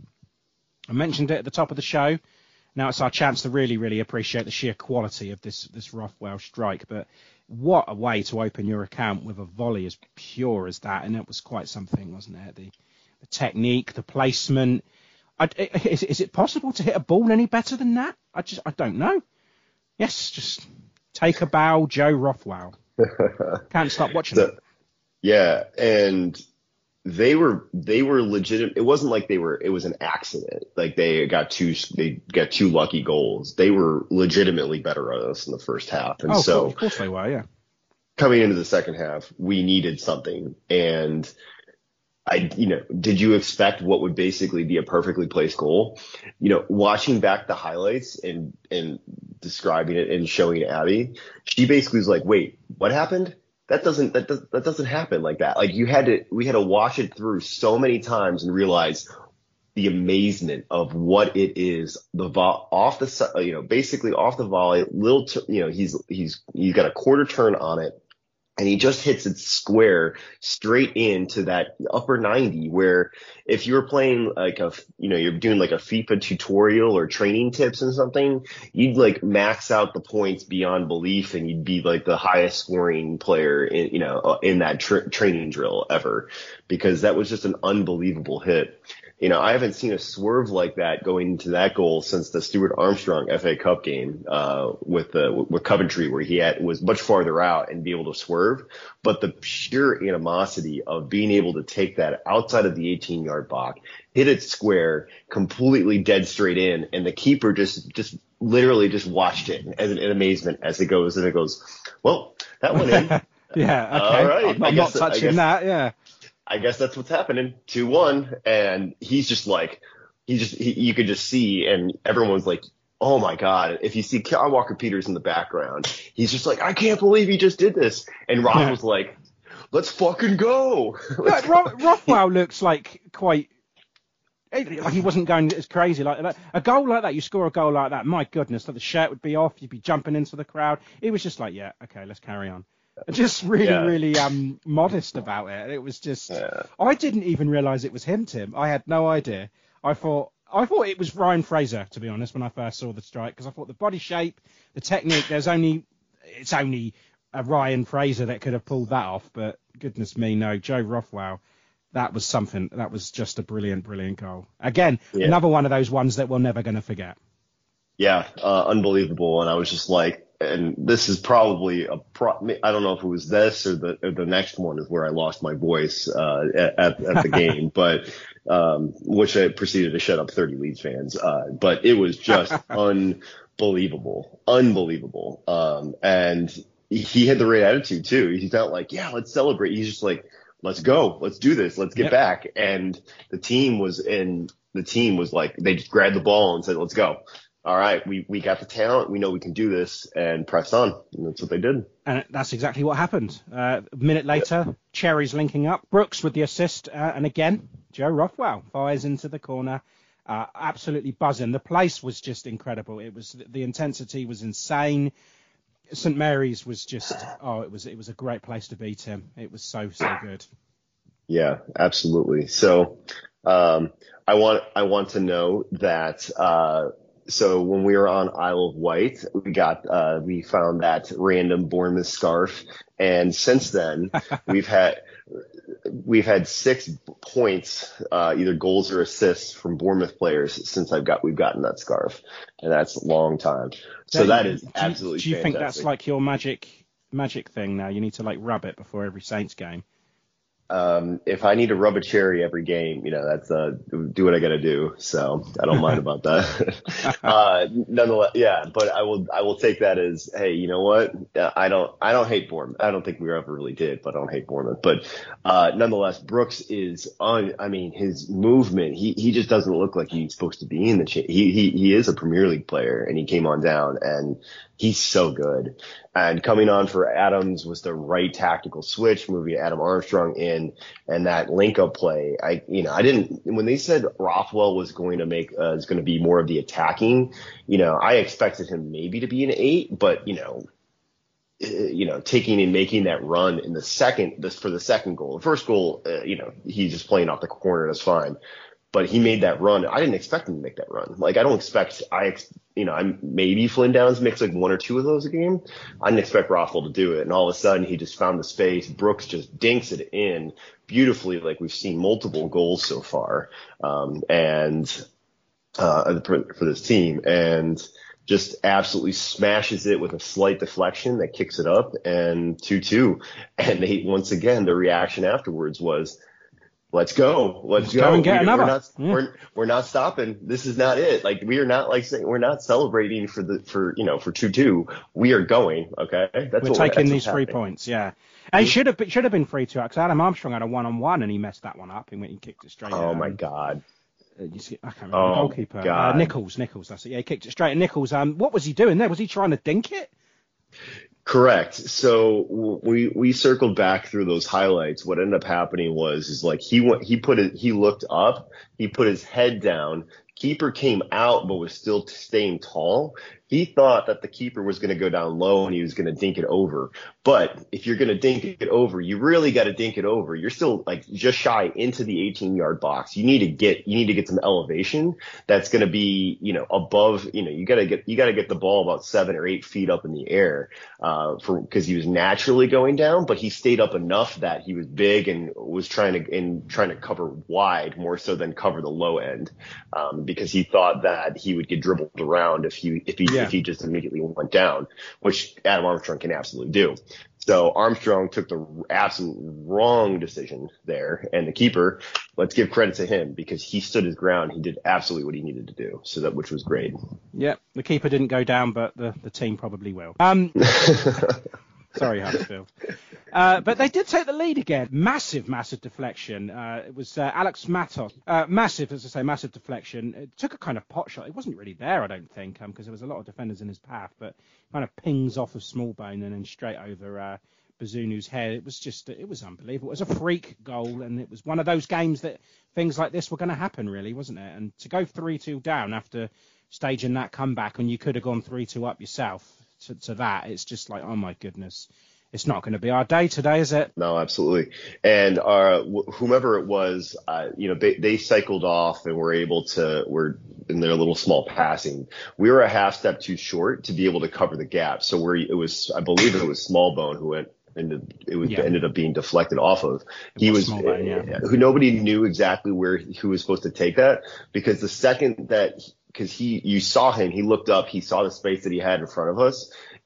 I mentioned it at the top of the show. Now it's our chance to really, really appreciate the sheer quality of this this Rothwell strike. But what a way to open your account with a volley as pure as that. And it was quite something, wasn't it? The, the technique, the placement. I, is, is it possible to hit a ball any better than that? I just, I don't know. Yes, just take a bow, Joe Rothwell. Can't stop watching so, it. Yeah, and they were they were legit. It wasn't like they were. It was an accident. Like they got two they got two lucky goals. They were legitimately better on us in the first half, and oh, so of course they were. Yeah. Coming into the second half, we needed something, and I, you know, did you expect what would basically be a perfectly placed goal? You know, watching back the highlights and and describing it and showing Abby, she basically was like, "Wait, what happened? That doesn't that does that doesn't happen like that." Like you had to, we had to watch it through so many times and realize the amazement of what it is. The vo- off the, you know, basically off the volley, little, t- you know, he's he's he's got a quarter turn on it. And he just hits it square straight into that upper ninety, where if you were playing like a, you know, you're doing like a FIFA tutorial or training tips and something, you'd like max out the points beyond belief, and you'd be like the highest scoring player in, you know, in that tra- training drill ever, because that was just an unbelievable hit. You know, I haven't seen a swerve like that going into that goal since the Stuart Armstrong F A Cup game uh, with the with Coventry, where he had was much farther out and be able to swerve. But the sheer animosity of being able to take that outside of the eighteen-yard box, hit it square, completely dead straight in, and the keeper just just literally just watched it as an, in amazement as it goes, and it goes, well, that went in. yeah, okay. All right. I'm, I'm not touching guess, that. Yeah. I guess that's what's happening. two one, and he's just like, he just, he, you could just see, and everyone's like, oh my God. If you see Kyle Walker-Peters in the background, he's just like, I can't believe he just did this. And Rob yeah. was like, let's fucking go. Let's go. Rothwell looks like quite, like he wasn't going as crazy like that. A goal like that, you score a goal like that, my goodness, that the shirt would be off, you'd be jumping into the crowd. He was just like, yeah, okay, let's carry on. Just really, yeah. really um, modest about it. It was just, yeah. I didn't even realise it was him, Tim. I had no idea. I thought, I thought it was Ryan Fraser, to be honest, when I first saw the strike, because I thought the body shape, the technique, there's only, it's only a Ryan Fraser that could have pulled that off. But goodness me, no, Joe Rothwell, that was something. That was just a brilliant, brilliant goal. Again, yeah. another one of those ones that we're never going to forget. Yeah, uh, unbelievable. And I was just like, and this is probably a pro, I don't know if it was this or the or the next one is where I lost my voice uh, at at the game, but um, which I proceeded to shut up thirty Leeds fans. Uh, but it was just unbelievable, unbelievable. Um, and he had the right attitude too. He's not like, yeah, let's celebrate. He's just like, let's go, let's do this, let's get yep. back. And the team was in. The team was like, they just grabbed the ball and said, let's go. All right, we, we got the talent. We know we can do this, and press on. And that's what they did. And that's exactly what happened. Uh, a minute later, yep. Cherry's linking up. Brooks with the assist. Uh, and again, Joe Rothwell fires into the corner. Uh, absolutely buzzing. The place was just incredible. It was the intensity was insane. Saint Mary's was just, oh, it was it was a great place to be, Tim. It was so, so good. Yeah, absolutely. So um, I want I want to know that uh, so when we were on Isle of Wight, we got uh, we found that random Bournemouth scarf, and since then we've had we've had six points, uh, either goals or assists from Bournemouth players since I've got we've gotten that scarf, and that's a long time. So that is absolutely. Do you, do you fantastic. think that's like your magic magic thing now? You need to like rub it before every Saints game. Um, if I need to rub a cherry every game, you know, that's, uh, do what I gotta do. So I don't mind about that. uh, nonetheless, yeah, but I will, I will take that as, hey, you know what? I don't, I don't hate Bournemouth. I don't think we ever really did, but I don't hate Bournemouth. But, uh, nonetheless, Brooks is on, I mean, his movement, he, he just doesn't look like he's supposed to be in the, cha- he, he, he is a Premier League player, and he came on down, and he's so good. And coming on for Adams was the right tactical switch, moving Adam Armstrong in, and that link up play. I, you know, I didn't, when they said Rothwell was going to make, uh, is going to be more of the attacking, you know, I expected him maybe to be an eight, but, you know, you know, taking and making that run in the second, this for the second goal, the first goal, uh, you know, he's just playing off the corner. That's fine. But he made that run. I didn't expect him to make that run. Like, I don't expect, I, ex, you know, I'm maybe Flynn Downs makes like one or two of those a game. I didn't expect Rothwell to do it. And all of a sudden he just found the space. Brooks just dinks it in beautifully. Like we've seen multiple goals so far. Um, and, uh, for, for this team, and just absolutely smashes it with a slight deflection that kicks it up, and two two. And they, once again, the reaction afterwards was, Let's go. Let's, Let's go. go and get we, another. We're not, yeah. we're, we're not stopping. This is not it. Like, we are not like saying, we're not celebrating for the, for, you know, for two two. We are going. Okay. That's we're what taking we're, these three happening. Points. Yeah. And it should have, it should have been three two because Adam Armstrong had a one on one and he messed that one up. He went and kicked it straight. Oh out. my God. Uh, you see, I can't remember oh, the goalkeeper. God. Uh, Nichols, Nichols. That's it. Yeah. He kicked it straight at Nichols. Um, what was he doing there? Was he trying to dink it? Correct. So we we circled back through those highlights. What ended up happening was is like he went he put it he looked up, he put his head down. Keeper came out but was still staying tall. He thought that the keeper was going to go down low and he was going to dink it over. But if you're going to dink it over, you really got to dink it over. You're still like just shy into the eighteen yard box. You need to get, you need to get some elevation that's going to be, you know, above, you know, you got to get, you got to get the ball about seven or eight feet up in the air, uh, for, cause he was naturally going down, but he stayed up enough that he was big and was trying to, and trying to cover wide more so than cover the low end. Um, because he thought that he would get dribbled around if he, if he, yeah. if he just immediately went down, which Adam Armstrong can absolutely do. So Armstrong took the absolute wrong decision there, and the keeper, let's give credit to him because he stood his ground. He did absolutely what he needed to do, so that which was great. Yeah, the keeper didn't go down, but the, the team probably will. Um, sorry, Huddersfield. Uh, but they did take the lead again. Massive, massive deflection. Uh, it was uh, Alex Matos. Uh, massive, as I say, massive deflection. It took a kind of pot shot. It wasn't really there, I don't think, because um, there was a lot of defenders in his path, but kind of pings off of Smallbone and then straight over uh, Bazunu's head. It was just, it was unbelievable. It was a freak goal, and it was one of those games that things like this were going to happen, really, wasn't it? And to go three two down after staging that comeback, and you could have gone three two up yourself to, to that, it's just like, oh my goodness. It's not going to be our day today, is it? No, absolutely. And uh, wh- whomever it was, uh, you know, they, they cycled off and were able to, were in their little small passing. We were a half step too short to be able to cover the gap. So where it was, I believe it was Smallbone who went, ended, it was, yeah. ended up being deflected off of. It he was, was Smallbone, yeah. who nobody knew exactly where who was supposed to take that, because the second that, because he, you saw him, he looked up, he saw the space that he had in front of us.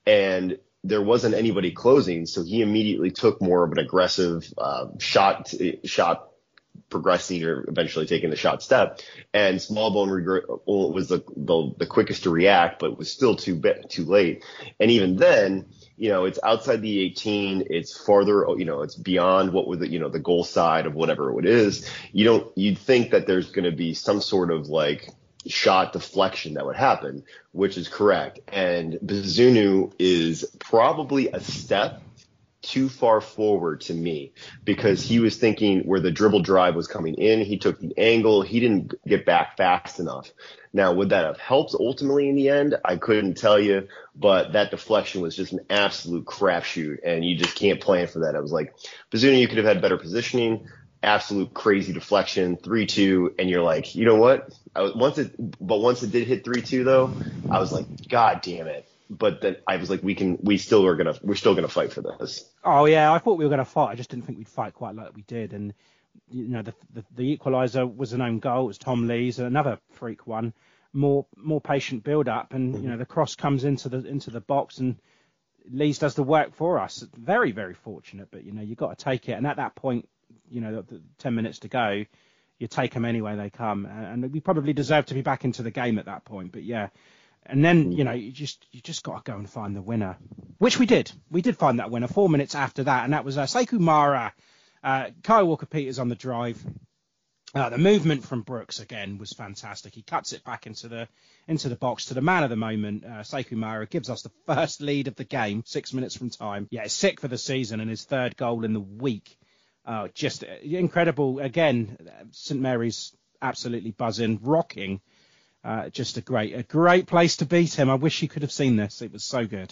and there wasn't anybody closing, so he immediately took more of an aggressive uh, shot shot progressing or eventually taking the shot step. And Smallbone regre- was the, the the quickest to react, but was still too bit too late. And even then, you know, it's outside the eighteen. It's farther, you know, it's beyond what was the, you know, the goal side of whatever it is. You don't, you'd think that there's going to be some sort of like shot deflection that would happen, which is correct. And Bazunu is probably a step too far forward to me, because he was thinking where the dribble drive was coming in. He took the angle. He didn't get back fast enough. Now, would that have helped ultimately in the end? I couldn't tell you, but that deflection was just an absolute crapshoot, and you just can't plan for that. I was like, Bazunu, you could have had better positioning. Absolute crazy deflection, three two, and you're like, you know what? I was, once it, but once it did hit three two though, I was like, God damn it! But then I was like, we can, we still are gonna, we're still gonna fight for this. Oh yeah, I thought we were gonna fight. I just didn't think we'd fight quite like we did. And you know, the the, the equaliser was an own goal. It was Tom Lee's, another freak one. More more patient build up, and mm-hmm. you know, the cross comes into the into the box, and Lee's does the work for us. Very very fortunate, but you know, you got to take it. And at that point, you know, the, the ten minutes to go, you take them anyway they come, and we probably deserve to be back into the game at that point. But yeah, and then you know, you just you just got to go and find the winner, which we did. We did find that winner four minutes after that, and that was uh, Sekou Mara. Uh, Kyle Walker-Peters on the drive. Uh, the movement from Brooks again was fantastic. He cuts it back into the into the box to the man of the moment. Uh, Sekou Mara gives us the first lead of the game, six minutes from time. Yeah, sick for the season and his third goal in the week. Uh, just incredible. Again, Saint Mary's absolutely buzzing, rocking. Uh, just a great, a great place to beat him. I wish you could have seen this. It was so good.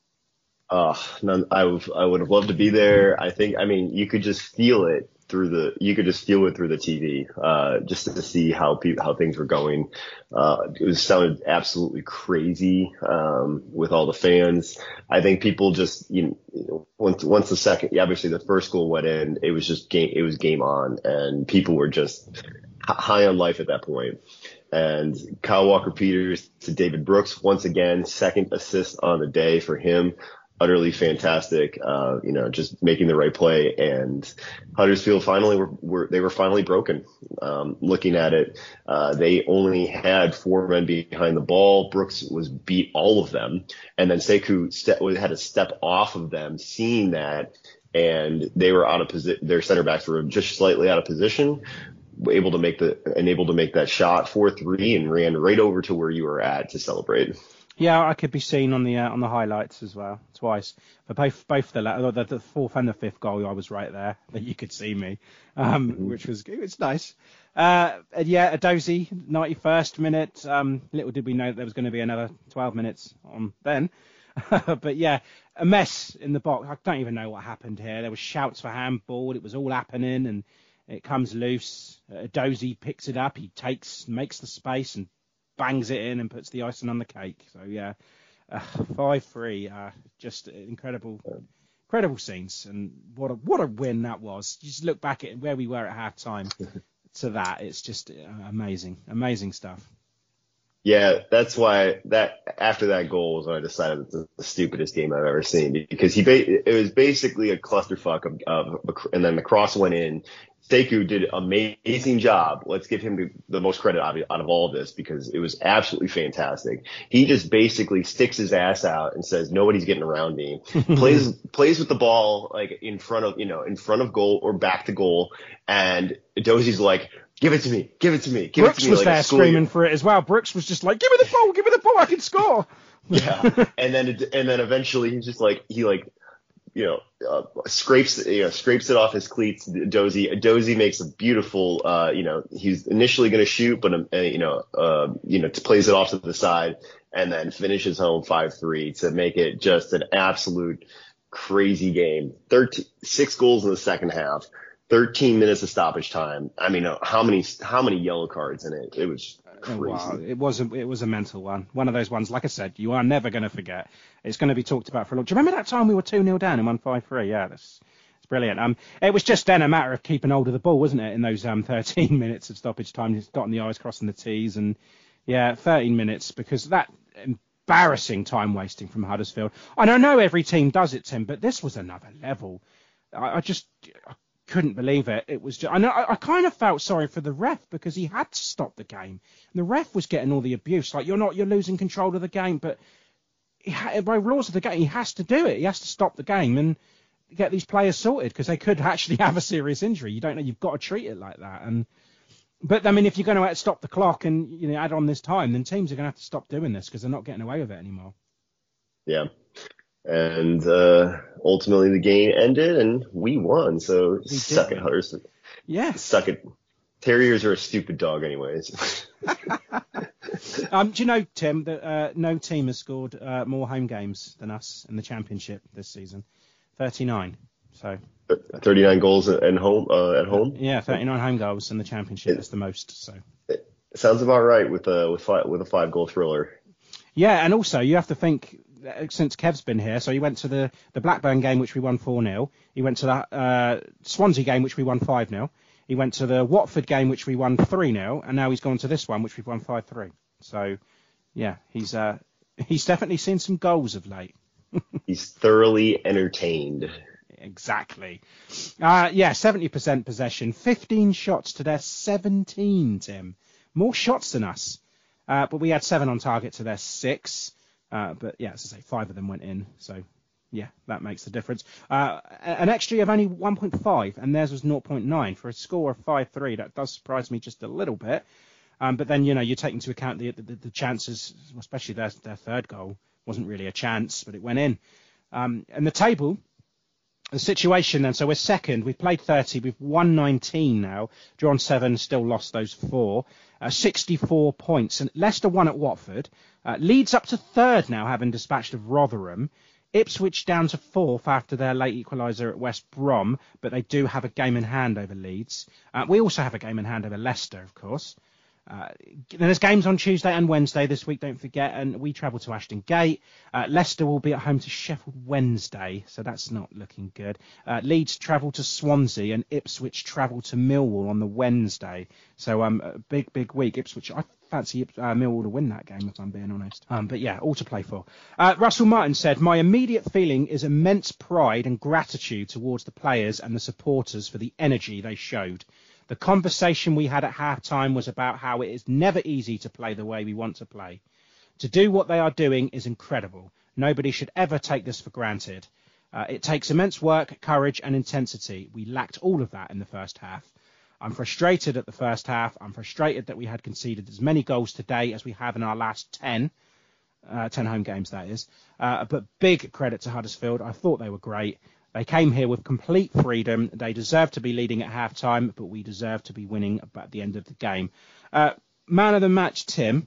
Oh, none, I would, I would have loved to be there. I think, I mean, you could just feel it through the, you could just feel it through the T V, uh, just to see how people, how things were going. Uh, it was sounded absolutely crazy, um, with all the fans. I think people just, you know, once, once the second, yeah, obviously the first goal went in, it was just game, it was game on, and people were just high on life at that point. And Kyle Walker-Peters to David Brooks, once again, second assist on the day for him. Utterly fantastic, uh, you know, just making the right play. And Huddersfield finally were, were they were finally broken. Um, looking at it, uh, they only had four men behind the ball. Brooks was beat all of them, and then Sekou ste- had to step off of them, seeing that, and they were out of position. Their center backs were just slightly out of position, able to make the and able to make that shot four three, and ran right over to where you were at to celebrate. Yeah, I could be seen on the uh, on the highlights as well, twice. For both both the, the the fourth and the fifth goal, I was right there, that you could see me, um, mm-hmm. which was it was nice. Uh, and yeah, Edozie, ninety-first minute. Um, little did we know that there was going to be another twelve minutes on then. But yeah, a mess in the box. I don't even know what happened here. There was shouts for handball. It was all happening, and it comes loose. Edozie picks it up. He takes, makes the space, and bangs it in and puts the icing on the cake. So yeah, uh, five three, uh, just incredible, incredible scenes, and what a what a win that was. You just look back at where we were at half time to that, it's just uh, amazing, amazing stuff. Yeah, that's why that after that goal was when I decided it's the stupidest game I've ever seen, because he ba- it was basically a clusterfuck of, of, and then the cross went in. Sekou did an amazing job. Let's give him the, the most credit out of, out of all of this, because it was absolutely fantastic. He just basically sticks his ass out and says, nobody's getting around me. plays plays with the ball like in front of, you know, in front of goal or back to goal. And Edozie's like, give it to me, give it to me, give Brooks it to me. was like there screaming for it as well. Brooks was just like, give me the ball, give me the ball, I can score. Yeah. and then it, and then eventually he's just like, he like, you know, uh, scrapes, you know, scrapes it off his cleats. Edozie, Edozie makes a beautiful, uh, you know, he's initially going to shoot, but, uh, you know, uh, you know, plays it off to the side and then finishes home five three to make it just an absolute crazy game. thirteen, six goals in the second half, thirteen minutes of stoppage time. I mean, how many, how many yellow cards in it? It was crazy. Wow, it was a, it was a mental one. One of those ones, like I said, you are never going to forget. It's going to be talked about for a long. Do you remember that time we were two nil down and won five three? Yeah, that's it's brilliant. Um, it was just then a matter of keeping hold of the ball, wasn't it? In those um thirteen minutes of stoppage time, just dotting the I's, crossing the T's, and yeah, thirteen minutes, because that embarrassing time wasting from Huddersfield. And I know every team does it, Tim, but this was another level. I, I just I couldn't believe it. It was just, I know I, I kind of felt sorry for the ref because he had to stop the game. And the ref was getting all the abuse. Like, you're not, you're losing control of the game, but he ha- by rules of the game, he has to do it. He has to stop the game and get these players sorted because they could actually have a serious injury. You don't know. You've got to treat it like that. And But, I mean, if you're going to stop the clock and, you know, add on this time, then teams are going to have to stop doing this because they're not getting away with it anymore. Yeah. And uh, ultimately the game ended and we won. So we suck it, Huddersfield. Yeah. Suck it. Terriers are a stupid dog anyways. um, do you know, Tim, that uh, no team has scored uh, more home games than us in the Championship this season? thirty-nine. So... thirty-nine goals at home. Uh, at home. Yeah, thirty-nine home goals in the Championship. That's the most. So it sounds about right with a with five, with a five goal thriller. Yeah, and also you have to think since Kev's been here. So he went to the, the Blackburn game which we won four nil. He went to the uh, Swansea game which we won five nil. He went to the Watford game which we won three nil, and now he's gone to this one which we've won five three. So yeah, he's uh, he's definitely seen some goals of late. He's thoroughly entertained. Exactly. Uh, yeah, seventy percent possession, fifteen shots to their seventeen, Tim. More shots than us. Uh, but we had seven on target to their six. Uh, but yeah, as I say, five of them went in. So yeah, that makes the difference. Uh, an X G of only one point five, and theirs was zero point nine. For a score of five three, that does surprise me just a little bit. Um, but then, you know, you take into account the, the, the chances, especially their, their third goal wasn't really a chance, but it went in. Um, and the table... The situation then, so we're second, we've played thirty, we've won nineteen now, drawn seven, still lost those four, uh, sixty-four points, and Leicester won at Watford, uh, Leeds up to third now, having dispatched of Rotherham, Ipswich down to fourth after their late equaliser at West Brom, but they do have a game in hand over Leeds. Uh, we also have a game in hand over Leicester, of course. Uh, then there's games on Tuesday and Wednesday this week, don't forget, and we travel to Ashton Gate. Uh, Leicester will be at home to Sheffield Wednesday, so that's not looking good. Uh, Leeds travel to Swansea and Ipswich travel to Millwall on the Wednesday. So um, a big, big week. Ipswich, I fancy uh, Millwall to win that game, if I'm being honest. Um, but yeah, all to play for. Uh, Russell Martin said, my immediate feeling is immense pride and gratitude towards the players and the supporters for the energy they showed. The conversation we had at half-time was about how it is never easy to play the way we want to play. To do what they are doing is incredible. Nobody should ever take this for granted. Uh, it takes immense work, courage and intensity. We lacked all of that in the first half. I'm frustrated at the first half. I'm frustrated that we had conceded as many goals today as we have in our last ten. Uh, ten home games, that is. Uh, but big credit to Huddersfield. I thought they were great. They came here with complete freedom. They deserve to be leading at half-time, but we deserve to be winning at the end of the game. Uh, man of the match, Tim.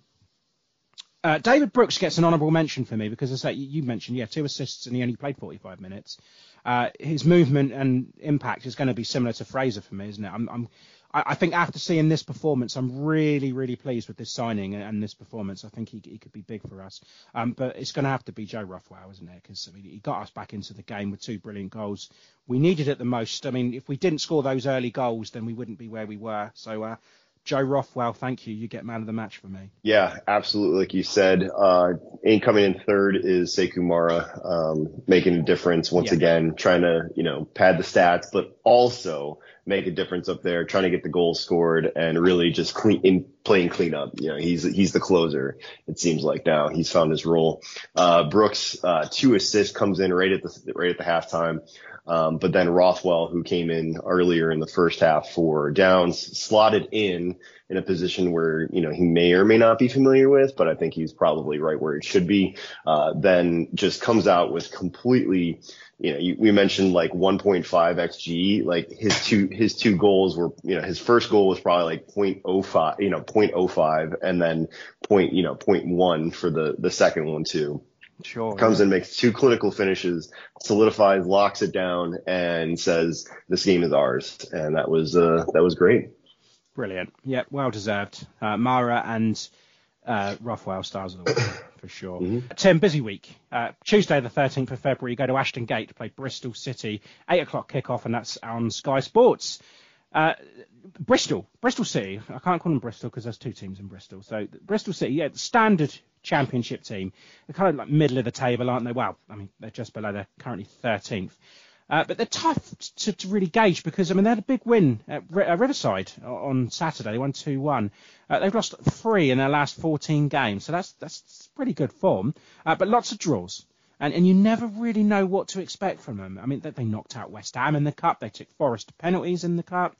Uh, David Brooks gets an honourable mention for me because, as I say, you mentioned, yeah, two assists and he only played forty-five minutes. Uh, his movement and impact is going to be similar to Fraser for me, isn't it? I'm, I'm, I think after seeing this performance, I'm really, really pleased with this signing and, and this performance. I think he, he could be big for us. Um, but it's going to have to be Joe Rothwell, isn't it? Because I mean, he got us back into the game with two brilliant goals. We needed it the most. I mean, if we didn't score those early goals, then we wouldn't be where we were. So, uh, Joe Rothwell, thank you. You get man of the match for me. Yeah, absolutely. Like you said, uh, incoming in third is Sekou Mara, um, making a difference once yeah. again, trying to, you know, pad the stats, but also make a difference up there, trying to get the goals scored and really just clean in playing cleanup. You know, he's, he's the closer. It seems like now he's found his role. Uh, Brooks, uh, two assists comes in right at the, right at the halftime. Um, but then Rothwell, who came in earlier in the first half for Downs, slotted in in a position where, you know, he may or may not be familiar with, but I think he's probably right where he should be. Uh, then just comes out with completely, you know, you, we mentioned like one point five X G, like his two, his two goals were, you know, his first goal was probably like zero point zero five, you know, zero point zero five and then point, you know, zero point one for the, the second one too. Sure. Comes yeah. in, makes two clinical finishes, solidifies, locks it down, and says this game is ours. And that was uh, that was great. Brilliant. Yeah, well deserved. Uh, Mara and uh, Rothwell, stars of the week for sure. Mm-hmm. Tim, busy week. Uh, Tuesday, the thirteenth of February, you go to Ashton Gate to play Bristol City. Eight o'clock kickoff, and that's on Sky Sports. Uh, Bristol, Bristol City. I can't call them Bristol because there's two teams in Bristol. So Bristol City, yeah, standard Championship team. They're kind of like middle of the table, aren't they? Well, I mean, they're just below. They're currently thirteenth. Uh, but they're tough to, to really gauge because, I mean, they had a big win at R- Riverside on Saturday. They won two one. Uh, they've lost three in their last fourteen games, so that's that's pretty good form. Uh, but lots of draws, and, and you never really know what to expect from them. I mean, they, they knocked out West Ham in the Cup. They took Forest to penalties in the Cup.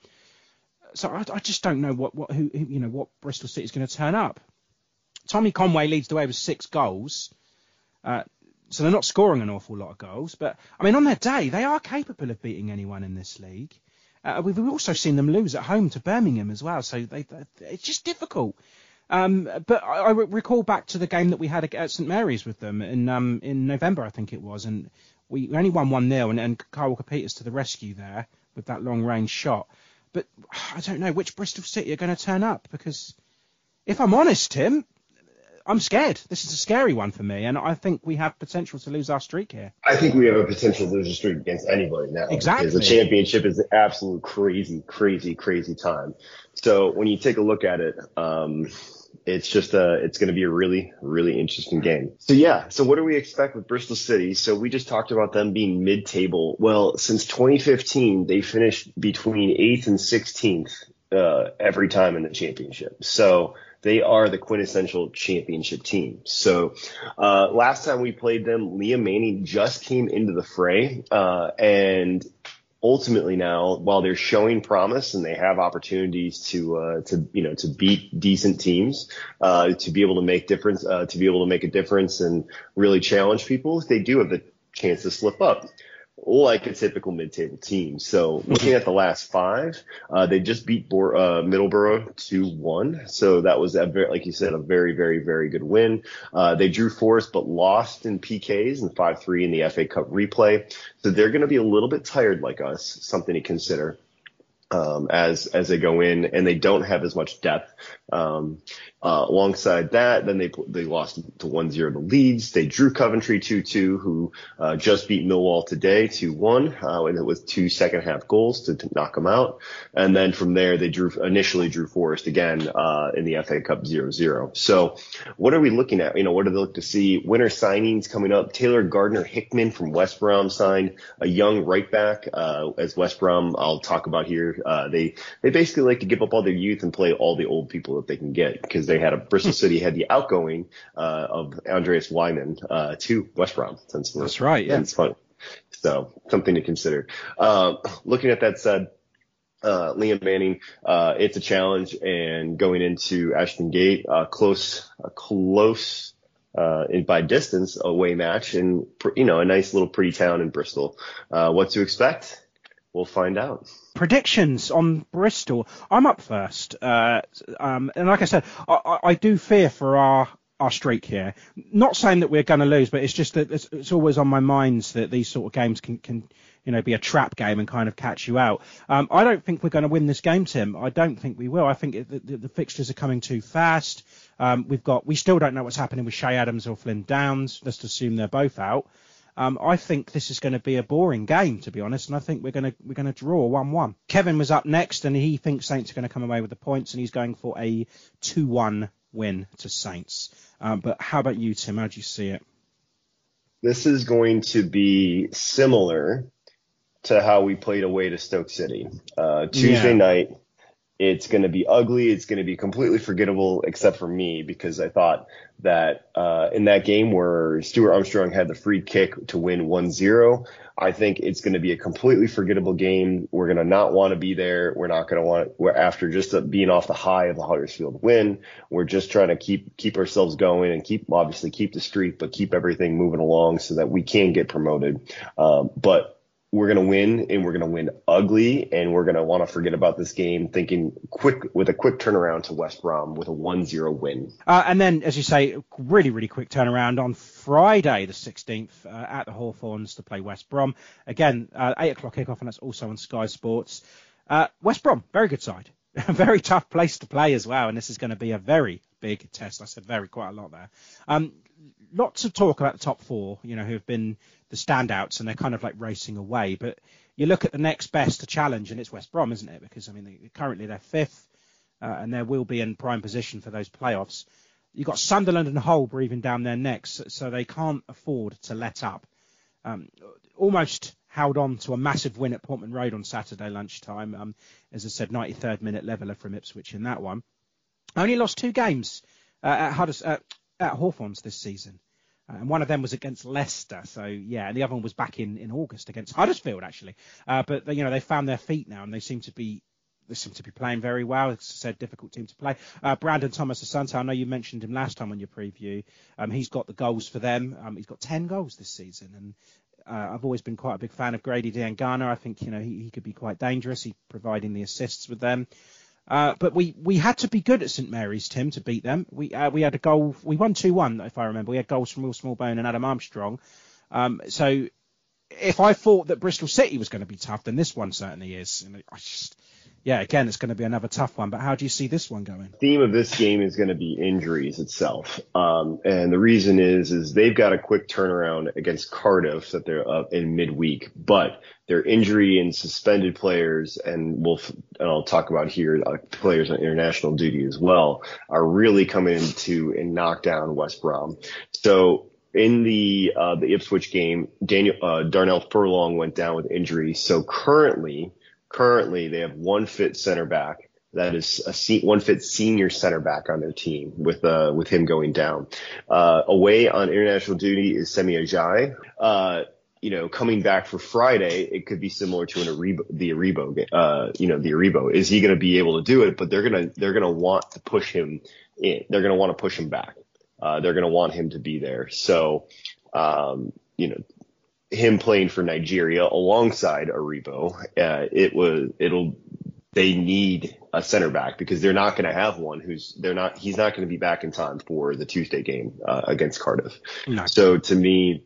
So I, I just don't know what, what who, who you know what Bristol City is going to turn up. Tommy Conway leads the way with six goals. Uh, So they're not scoring an awful lot of goals. But, I mean, on their day, they are capable of beating anyone in this league. Uh, we've also seen them lose at home to Birmingham as well. So they, they, it's just difficult. Um, but I, I recall back to the game that we had at St Mary's with them in um, in November, I think it was. And we only won one nil, and, and Kyle Walker-Peters to the rescue there with that long-range shot. But I don't know which Bristol City are going to turn up. Because if I'm honest, Tim, I'm scared. This is a scary one for me, and I think we have potential to lose our streak here. I think we have a potential to lose a streak against anybody now. Exactly. Because the championship is an absolute crazy, crazy, crazy time. So when you take a look at it, um, it's just a, it's going to be a really, really interesting game. So yeah, so what do we expect with Bristol City? So we just talked about them being mid-table. Well, since twenty fifteen, they finished between eighth and sixteenth uh, every time in the championship. So they are the quintessential championship team. So uh, last time we played them, Liam Manning just came into the fray. Uh, and ultimately now, while they're showing promise and they have opportunities to, uh, to you know, to beat decent teams, uh, to be able to make difference, uh, to be able to make a difference and really challenge people, they do have the chance to slip up, like a typical mid-table team. So looking at the last five, uh, they just beat Bor- uh, Middleborough two one. So that was, a very, like you said, a very, very, very good win. Uh, they drew Forest but lost in P Ks and five three in the F A Cup replay. So they're going to be a little bit tired like us, something to consider. Um, as, as they go in, and they don't have as much depth. Um, uh, alongside that, then they, they lost to one zero to Leeds. They drew Coventry two two, who, uh, just beat Millwall today two one, uh, and it was two second half goals to, to knock them out. And then from there, they drew, initially drew Forest again, uh, in the F A Cup zero zero. So what are we looking at? You know, what do they look to see? Winter signings coming up. Taylor Gardner Hickman from West Brom signed, a young right back, uh, as West Brom, I'll talk about here. Uh, they, they basically like to give up all their youth and play all the old people that they can get, because they had a Bristol City had the outgoing, uh, of Andreas Wyman, uh, to West Brom. Since That's right. Yeah. It's fun. So something to consider. Uh, looking at that said, uh, Liam Manning, uh, it's a challenge, and going into Ashton Gate, uh, close, a close, uh, in by distance away match, and, you know, a nice little pretty town in Bristol. Uh, what to expect? We'll find out. Predictions on Bristol. I'm up first. Uh, um, and like I said, I, I do fear for our, our streak here. Not saying that we're going to lose, but it's just that it's, it's always on my mind that these sort of games can, can, you know, be a trap game and kind of catch you out. Um, I don't think we're going to win this game, Tim. I don't think we will. I think it, the, the fixtures are coming too fast. Um, we've got, we still don't know what's happening with Shay Adams or Flynn Downs. Let's assume they're both out. Um, I think this is going to be a boring game, to be honest, and I think we're going to we're going to draw one one. Kevin was up next, and he thinks Saints are going to come away with the points, and he's going for a two one win to Saints. Um, but how about you, Tim? How do you see it? This is going to be similar to how we played away to Stoke City. Uh, Tuesday yeah. night, it's going to be ugly. It's going to be completely forgettable, except for me, because I thought that uh, in that game where Stuart Armstrong had the free kick to win one zero, I think it's going to be a completely forgettable game. We're going to not want to be there. We're not going to want – we're after just a, being off the high of the Huddersfield win. We're just trying to keep keep ourselves going and keep obviously keep the streak, but keep everything moving along so that we can get promoted. Um, but – We're going to win, and we're going to win ugly, and we're going to want to forget about this game, thinking quick with a quick turnaround to West Brom with a one zero win. Uh, and then, as you say, really, really quick turnaround on Friday the sixteenth uh, at the Hawthorns to play West Brom. Again, uh, eight o'clock kickoff, and that's also on Sky Sports. Uh, West Brom, very good side. A very tough place to play as well, and this is going to be a very big test. I said very quite a lot there. Um, lots of talk about the top four, you know, who have been the standouts, and they're kind of like racing away. But you look at the next best to challenge, and it's West Brom, isn't it? Because, I mean, they, currently they're fifth, uh, and they will be in prime position for those playoffs. you've got Sunderland and Hull breathing down their necks, so they can't afford to let up. Um, almost held on to a massive win at Portman Road on Saturday lunchtime. Um, as I said, ninety-third minute leveller from Ipswich in that one. Only lost two games uh, at, Hudders- uh, at Hawthorns this season. Uh, and one of them was against Leicester. So, yeah, and the other one was back in, in August against Huddersfield, actually. Uh, but, you know, they found their feet now, and they seem to be They seem to be playing very well. It's a said difficult team to play. Uh, Brandon Thomas Asante, I know you mentioned him last time on your preview. Um, he's got the goals for them. Um, he's got ten goals this season. And uh, I've always been quite a big fan of Grady Diangana. I think, you know, he, he could be quite dangerous. He's providing the assists with them. Uh, but we, we had to be good at St Mary's, Tim, to beat them. We uh, we had a goal. We won two one, if I remember. We had goals from Will Smallbone and Adam Armstrong. Um, so if I thought that Bristol City was going to be tough, then this one certainly is. And I just... Yeah, again, it's going to be another tough one, but how do you see this one going? The theme of this game is going to be injuries itself. Um, and the reason is, is they've got a quick turnaround against Cardiff that they're up in midweek, but their injury and suspended players, and we'll, and I'll talk about here, uh, players on international duty as well, are really coming into and knock down West Brom. So in the, uh, the Ipswich game, Daniel, uh, Darnell Furlong went down with injury. So currently, Currently, they have one fit center back. That is a se- one fit senior center back on their team with uh, with him going down. Uh, away on international duty is Semi Ajayi. Uh, you know, coming back for Friday, it could be similar to an Aribo, the Aribo, uh, you know, the Aribo. Is he going to be able to do it? But they're gonna they're gonna want to push him in. They're gonna want to push him back. Uh, they're gonna want him to be there. So, um, you know. Him playing for Nigeria alongside Aribo, uh, it was, it'll, they need a center back because they're not going to have one who's, they're not, he's not going to be back in time for the Tuesday game, uh, against Cardiff. No. So to me,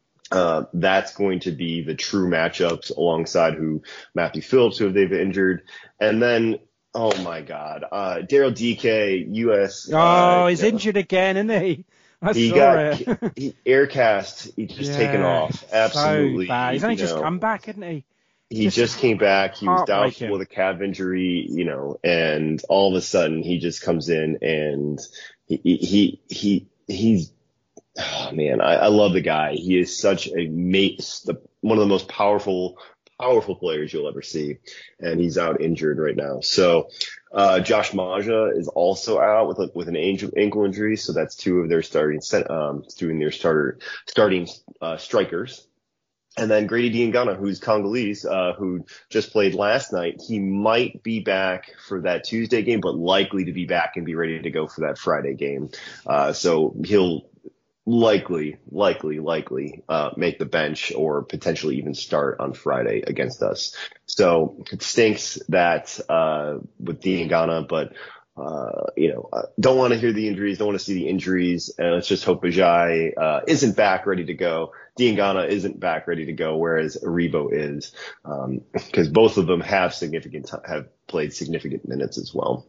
uh, that's going to be the true matchups alongside who Matthew Phillips, who they've injured. And then, oh my God, uh, Daryl D K, U S. Oh, uh, he's you know, injured again, isn't he? I he saw got it. he, Aircast. He just yeah, taken off. Absolutely. So bad. He's only just know, come back, isn't he? He just, just came back. He was doubtful with a calf injury, you know, and all of a sudden he just comes in and he he he he's oh man, I, I love the guy. He is such a mate, one of the most powerful. powerful players you'll ever see, and he's out injured right now. So uh Josh Maja is also out with a, with an ankle injury, so that's two of their starting um doing their starter starting uh strikers. And then Grady Diangana, who's Congolese, uh who just played last night. He might be back for that Tuesday game, but likely to be back and be ready to go for that Friday game. Uh so he'll likely, likely, likely uh, make the bench or potentially even start on Friday against us. So it stinks that uh, with Diangana, but uh, you know, uh, don't want to hear the injuries, don't want to see the injuries, and let's just hope Ajayi uh, isn't back ready to go. Diangana isn't back ready to go, whereas Aribo is, because um, both of them have significant t- have played significant minutes as well.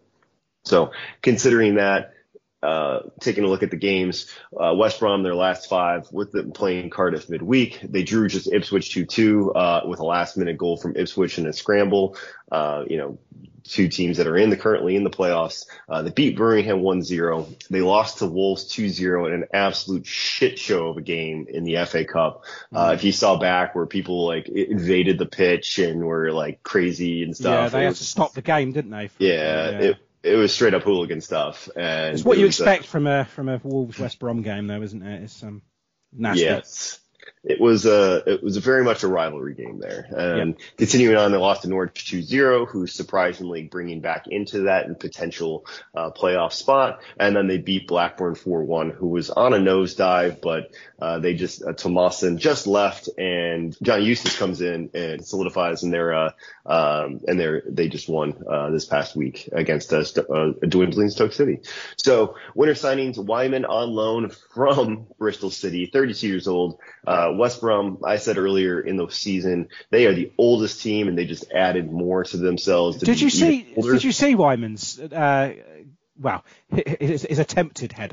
So considering that. Uh, taking a look at the games, uh, West Brom, their last five with them playing Cardiff midweek. They drew just Ipswich two two, uh, with a last minute goal from Ipswich in a scramble. Uh, you know, two teams that are in the currently in the playoffs. Uh, they beat Birmingham one zero. They lost to Wolves two zero in an absolute shit show of a game in the F A Cup. Uh, mm-hmm. If you saw back where people like invaded the pitch and were like crazy and stuff. Yeah, they had was, to stop the game, didn't they? For, yeah. yeah. It, It was straight up hooligan stuff, and it's what you was, expect uh, from a from a Wolves West Brom game, though, isn't it? It's um nasty. Yes, it was a it was a very much a rivalry game there. And yep. Continuing on, they lost to Norwich two zero, who's surprisingly bringing back into that and potential uh, playoff spot. And then they beat Blackburn four one, who was on a nosedive, but uh, they just uh, Tomasin just left, and John Eustace comes in and solidifies, and they're uh, um, and they're they just won uh, this past week against uh, St- uh, dwindling Stoke City. So winter signings: Wyman on loan from Bristol City, thirty-two years old. Uh, West Brom, I said earlier in the season, they are the oldest team, and they just added more to themselves. To did you see? Older. Did you see Wyman's? Uh, well, his, his attempted header.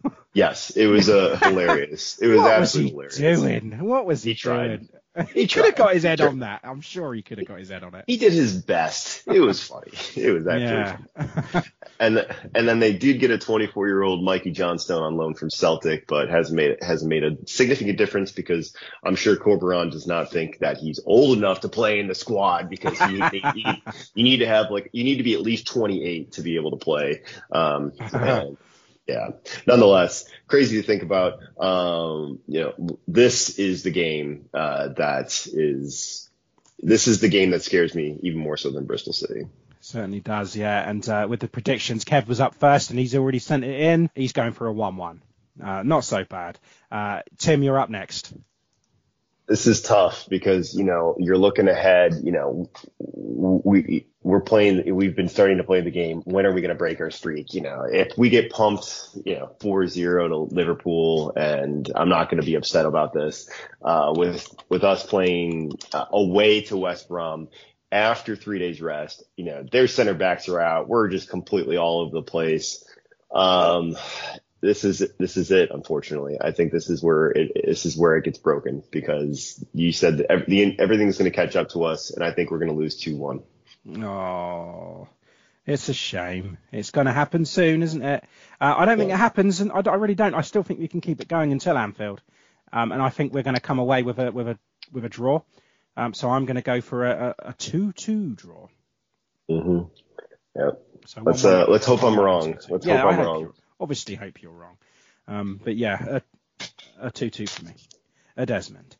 Yes, it was uh, hilarious. It was what absolutely was he hilarious. doing? What was he, He tried. doing? He He could have tried. got his head Sure. on that. I'm sure he could have got his head on it. He did his best. It was funny. It was actually Yeah. funny. And and then they did get a twenty-four-year-old Mikey Johnstone on loan from Celtic, but has made has made a significant difference because I'm sure Corberan does not think that he's old enough to play in the squad because you, you, you need to have like you need to be at least twenty-eight to be able to play. Um, and, yeah. Nonetheless, crazy to think about. Um, you know, this is the game uh, that is this is the game that scares me even more so than Bristol City. Certainly does, yeah. And uh, with the predictions, Kev was up first and he's already sent it in. He's going for a one one. Uh, not so bad. Uh, Tim, you're up next. This is tough because, you know, you're looking ahead, you know, we, we're playing, we've been starting to play the game. When are we going to break our streak? You know, if we get pumped, you know, four zero to Liverpool, and I'm not going to be upset about this, uh, with, with us playing uh, away to West Brom after three days rest, you know, their center backs are out. We're just completely all over the place. Um, This is this is it. Unfortunately, I think this is where it this is where it gets broken because you said that every, everything's going to catch up to us, and I think we're going to lose two one. Oh, it's a shame. It's going to happen soon, isn't it? Uh, I don't think Yeah. it happens, and I, I really don't. I still think we can keep it going until Anfield, um, and I think we're going to come away with a with a with a draw. Um, so I'm going to go for a, a, a two two draw. Mm-hmm. Yep. So let's one, uh, one, let's hope one, I'm one, wrong. two, two. Let's yeah, hope I I'm hope wrong. you're- Obviously, hope you're wrong. Um, but yeah, a, a two two for me. A Desmond.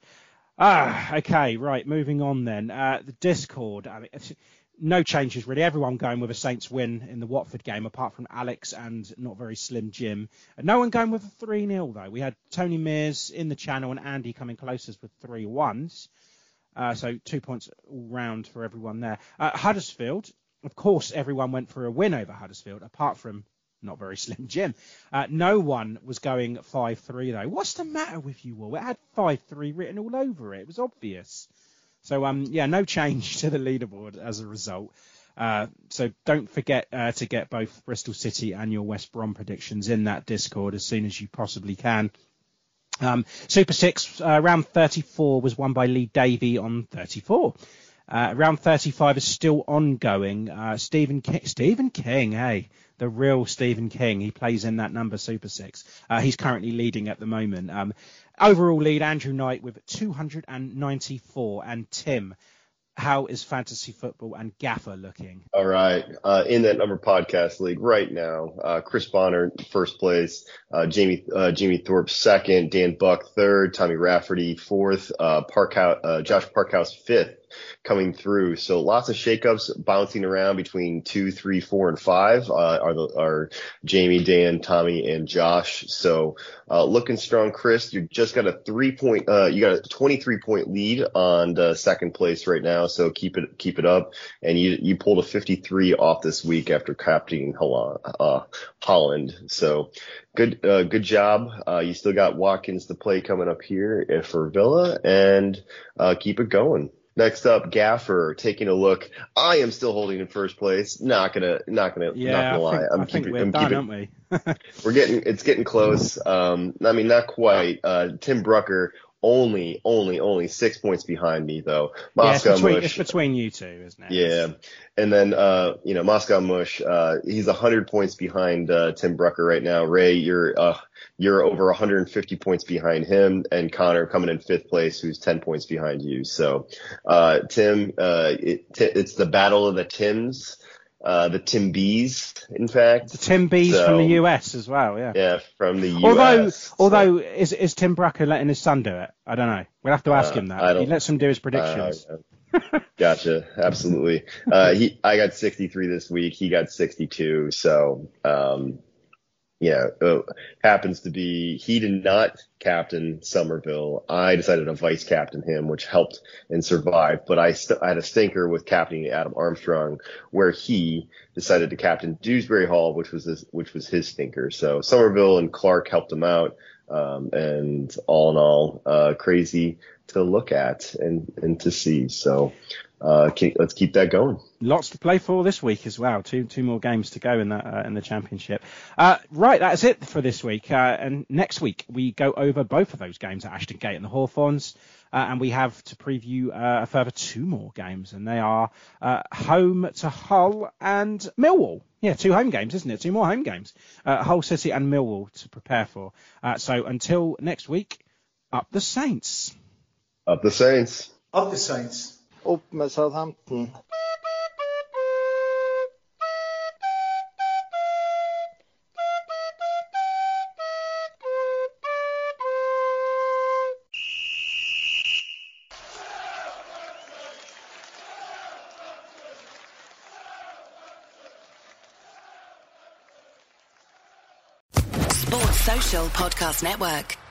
Ah, okay, right. Moving on then. Uh, the Discord. I mean, it's, no changes really. Everyone going with a Saints win in the Watford game, apart from Alex and not very slim Jim. And no one going with a three nil though. We had Tony Mears in the channel and Andy coming closest with three ones. Uh, so two points all round for everyone there. Uh, Huddersfield. Of course, everyone went for a win over Huddersfield, apart from not very slim Jim. Uh, no one was going five three though. What's the matter with you all? It had five three written all over it. It was obvious. So, um, yeah, no change to the leaderboard as a result. Uh, so don't forget uh, to get both Bristol City and your West Brom predictions in that Discord as soon as you possibly can. Um, Super six, uh, round thirty-four was won by Lee Davey on thirty-four. Uh, round thirty-five is still ongoing. Uh, Stephen King, Stephen King, hey, the real Stephen King. He plays in that number Super Six. Uh, he's currently leading at the moment. Um, overall lead, Andrew Knight with two hundred ninety-four. And Tim, how is fantasy football and Gaffer looking? All right. Uh, in that number podcast league right now, uh, Chris Bonner, first place, uh, Jamie, uh, Jamie Thorpe, second, Dan Buck, third, Tommy Rafferty, fourth, uh, Parkhouse, uh, Josh Parkhouse, fifth coming through. So lots of shakeups bouncing around between two, three, four, and five, uh, are the, are Jamie, Dan, Tommy, and Josh. So, uh, looking strong, Chris. You just got a three point, uh, you got a twenty-three point lead on the second place right now. So keep it, keep it up. And you, you pulled a fifty-three off this week after captaining Holland, uh, Holland. So good, uh, good job. Uh, you still got Watkins to play coming up here for Villa, and, uh, keep it going. Next up, Gaffer, taking a look. I am still holding in first place. Not gonna, not gonna, Yeah, not gonna I lie. think, I'm I think keeping, we're I'm done, keeping, aren't we? we're getting, it's getting close. Um, I mean, not quite. Uh, Tim Brucker only, only, only six points behind me though. Yeah, it's Moscow between, Mush. it's between you two, isn't it? Yeah. And then, uh, you know, Moscow Mush, uh, he's a hundred points behind, uh, Tim Brucker right now. Ray, you're, uh, you're over one hundred fifty points behind him, and Connor coming in fifth place, who's ten points behind you. So, uh, Tim, uh, it, t- it's the battle of the Tims, uh, the Tim B's, in fact. The Tim B's So, from the U S as well, yeah. Yeah, from the U S. Although, So, although is is Tim Brucker letting his son do it? I don't know. We'll have to ask Uh, him that. I don't- He lets him do his predictions. Uh, gotcha. Absolutely. Uh, he, I got sixty-three this week. He got sixty-two. So, um, yeah, uh, happens to be, he did not captain Somerville. I decided to vice captain him, which helped and survived. But I, st- I had a stinker with captaining Adam Armstrong, where he decided to captain Dewsbury Hall, which was his, which was his stinker. So Somerville and Clark helped him out. Um, and all in all, uh, crazy to look at and, and to see. So, uh, keep, let's keep that going. Lots to play for this week as well. Two two more games to go in the uh, in the championship. Uh, right, that's it for this week. Uh, and next week we go over both of those games at Ashton Gate and the Hawthorns. Uh, and we have to preview uh, a further two more games, and they are uh, home to Hull and Millwall. Yeah, two home games, isn't it? Two more home games. Uh, Hull City and Millwall to prepare for. Uh, so until next week, up the Saints. Up the Saints. Up the Saints. Up med Southampton. Sports Social Podcast Network.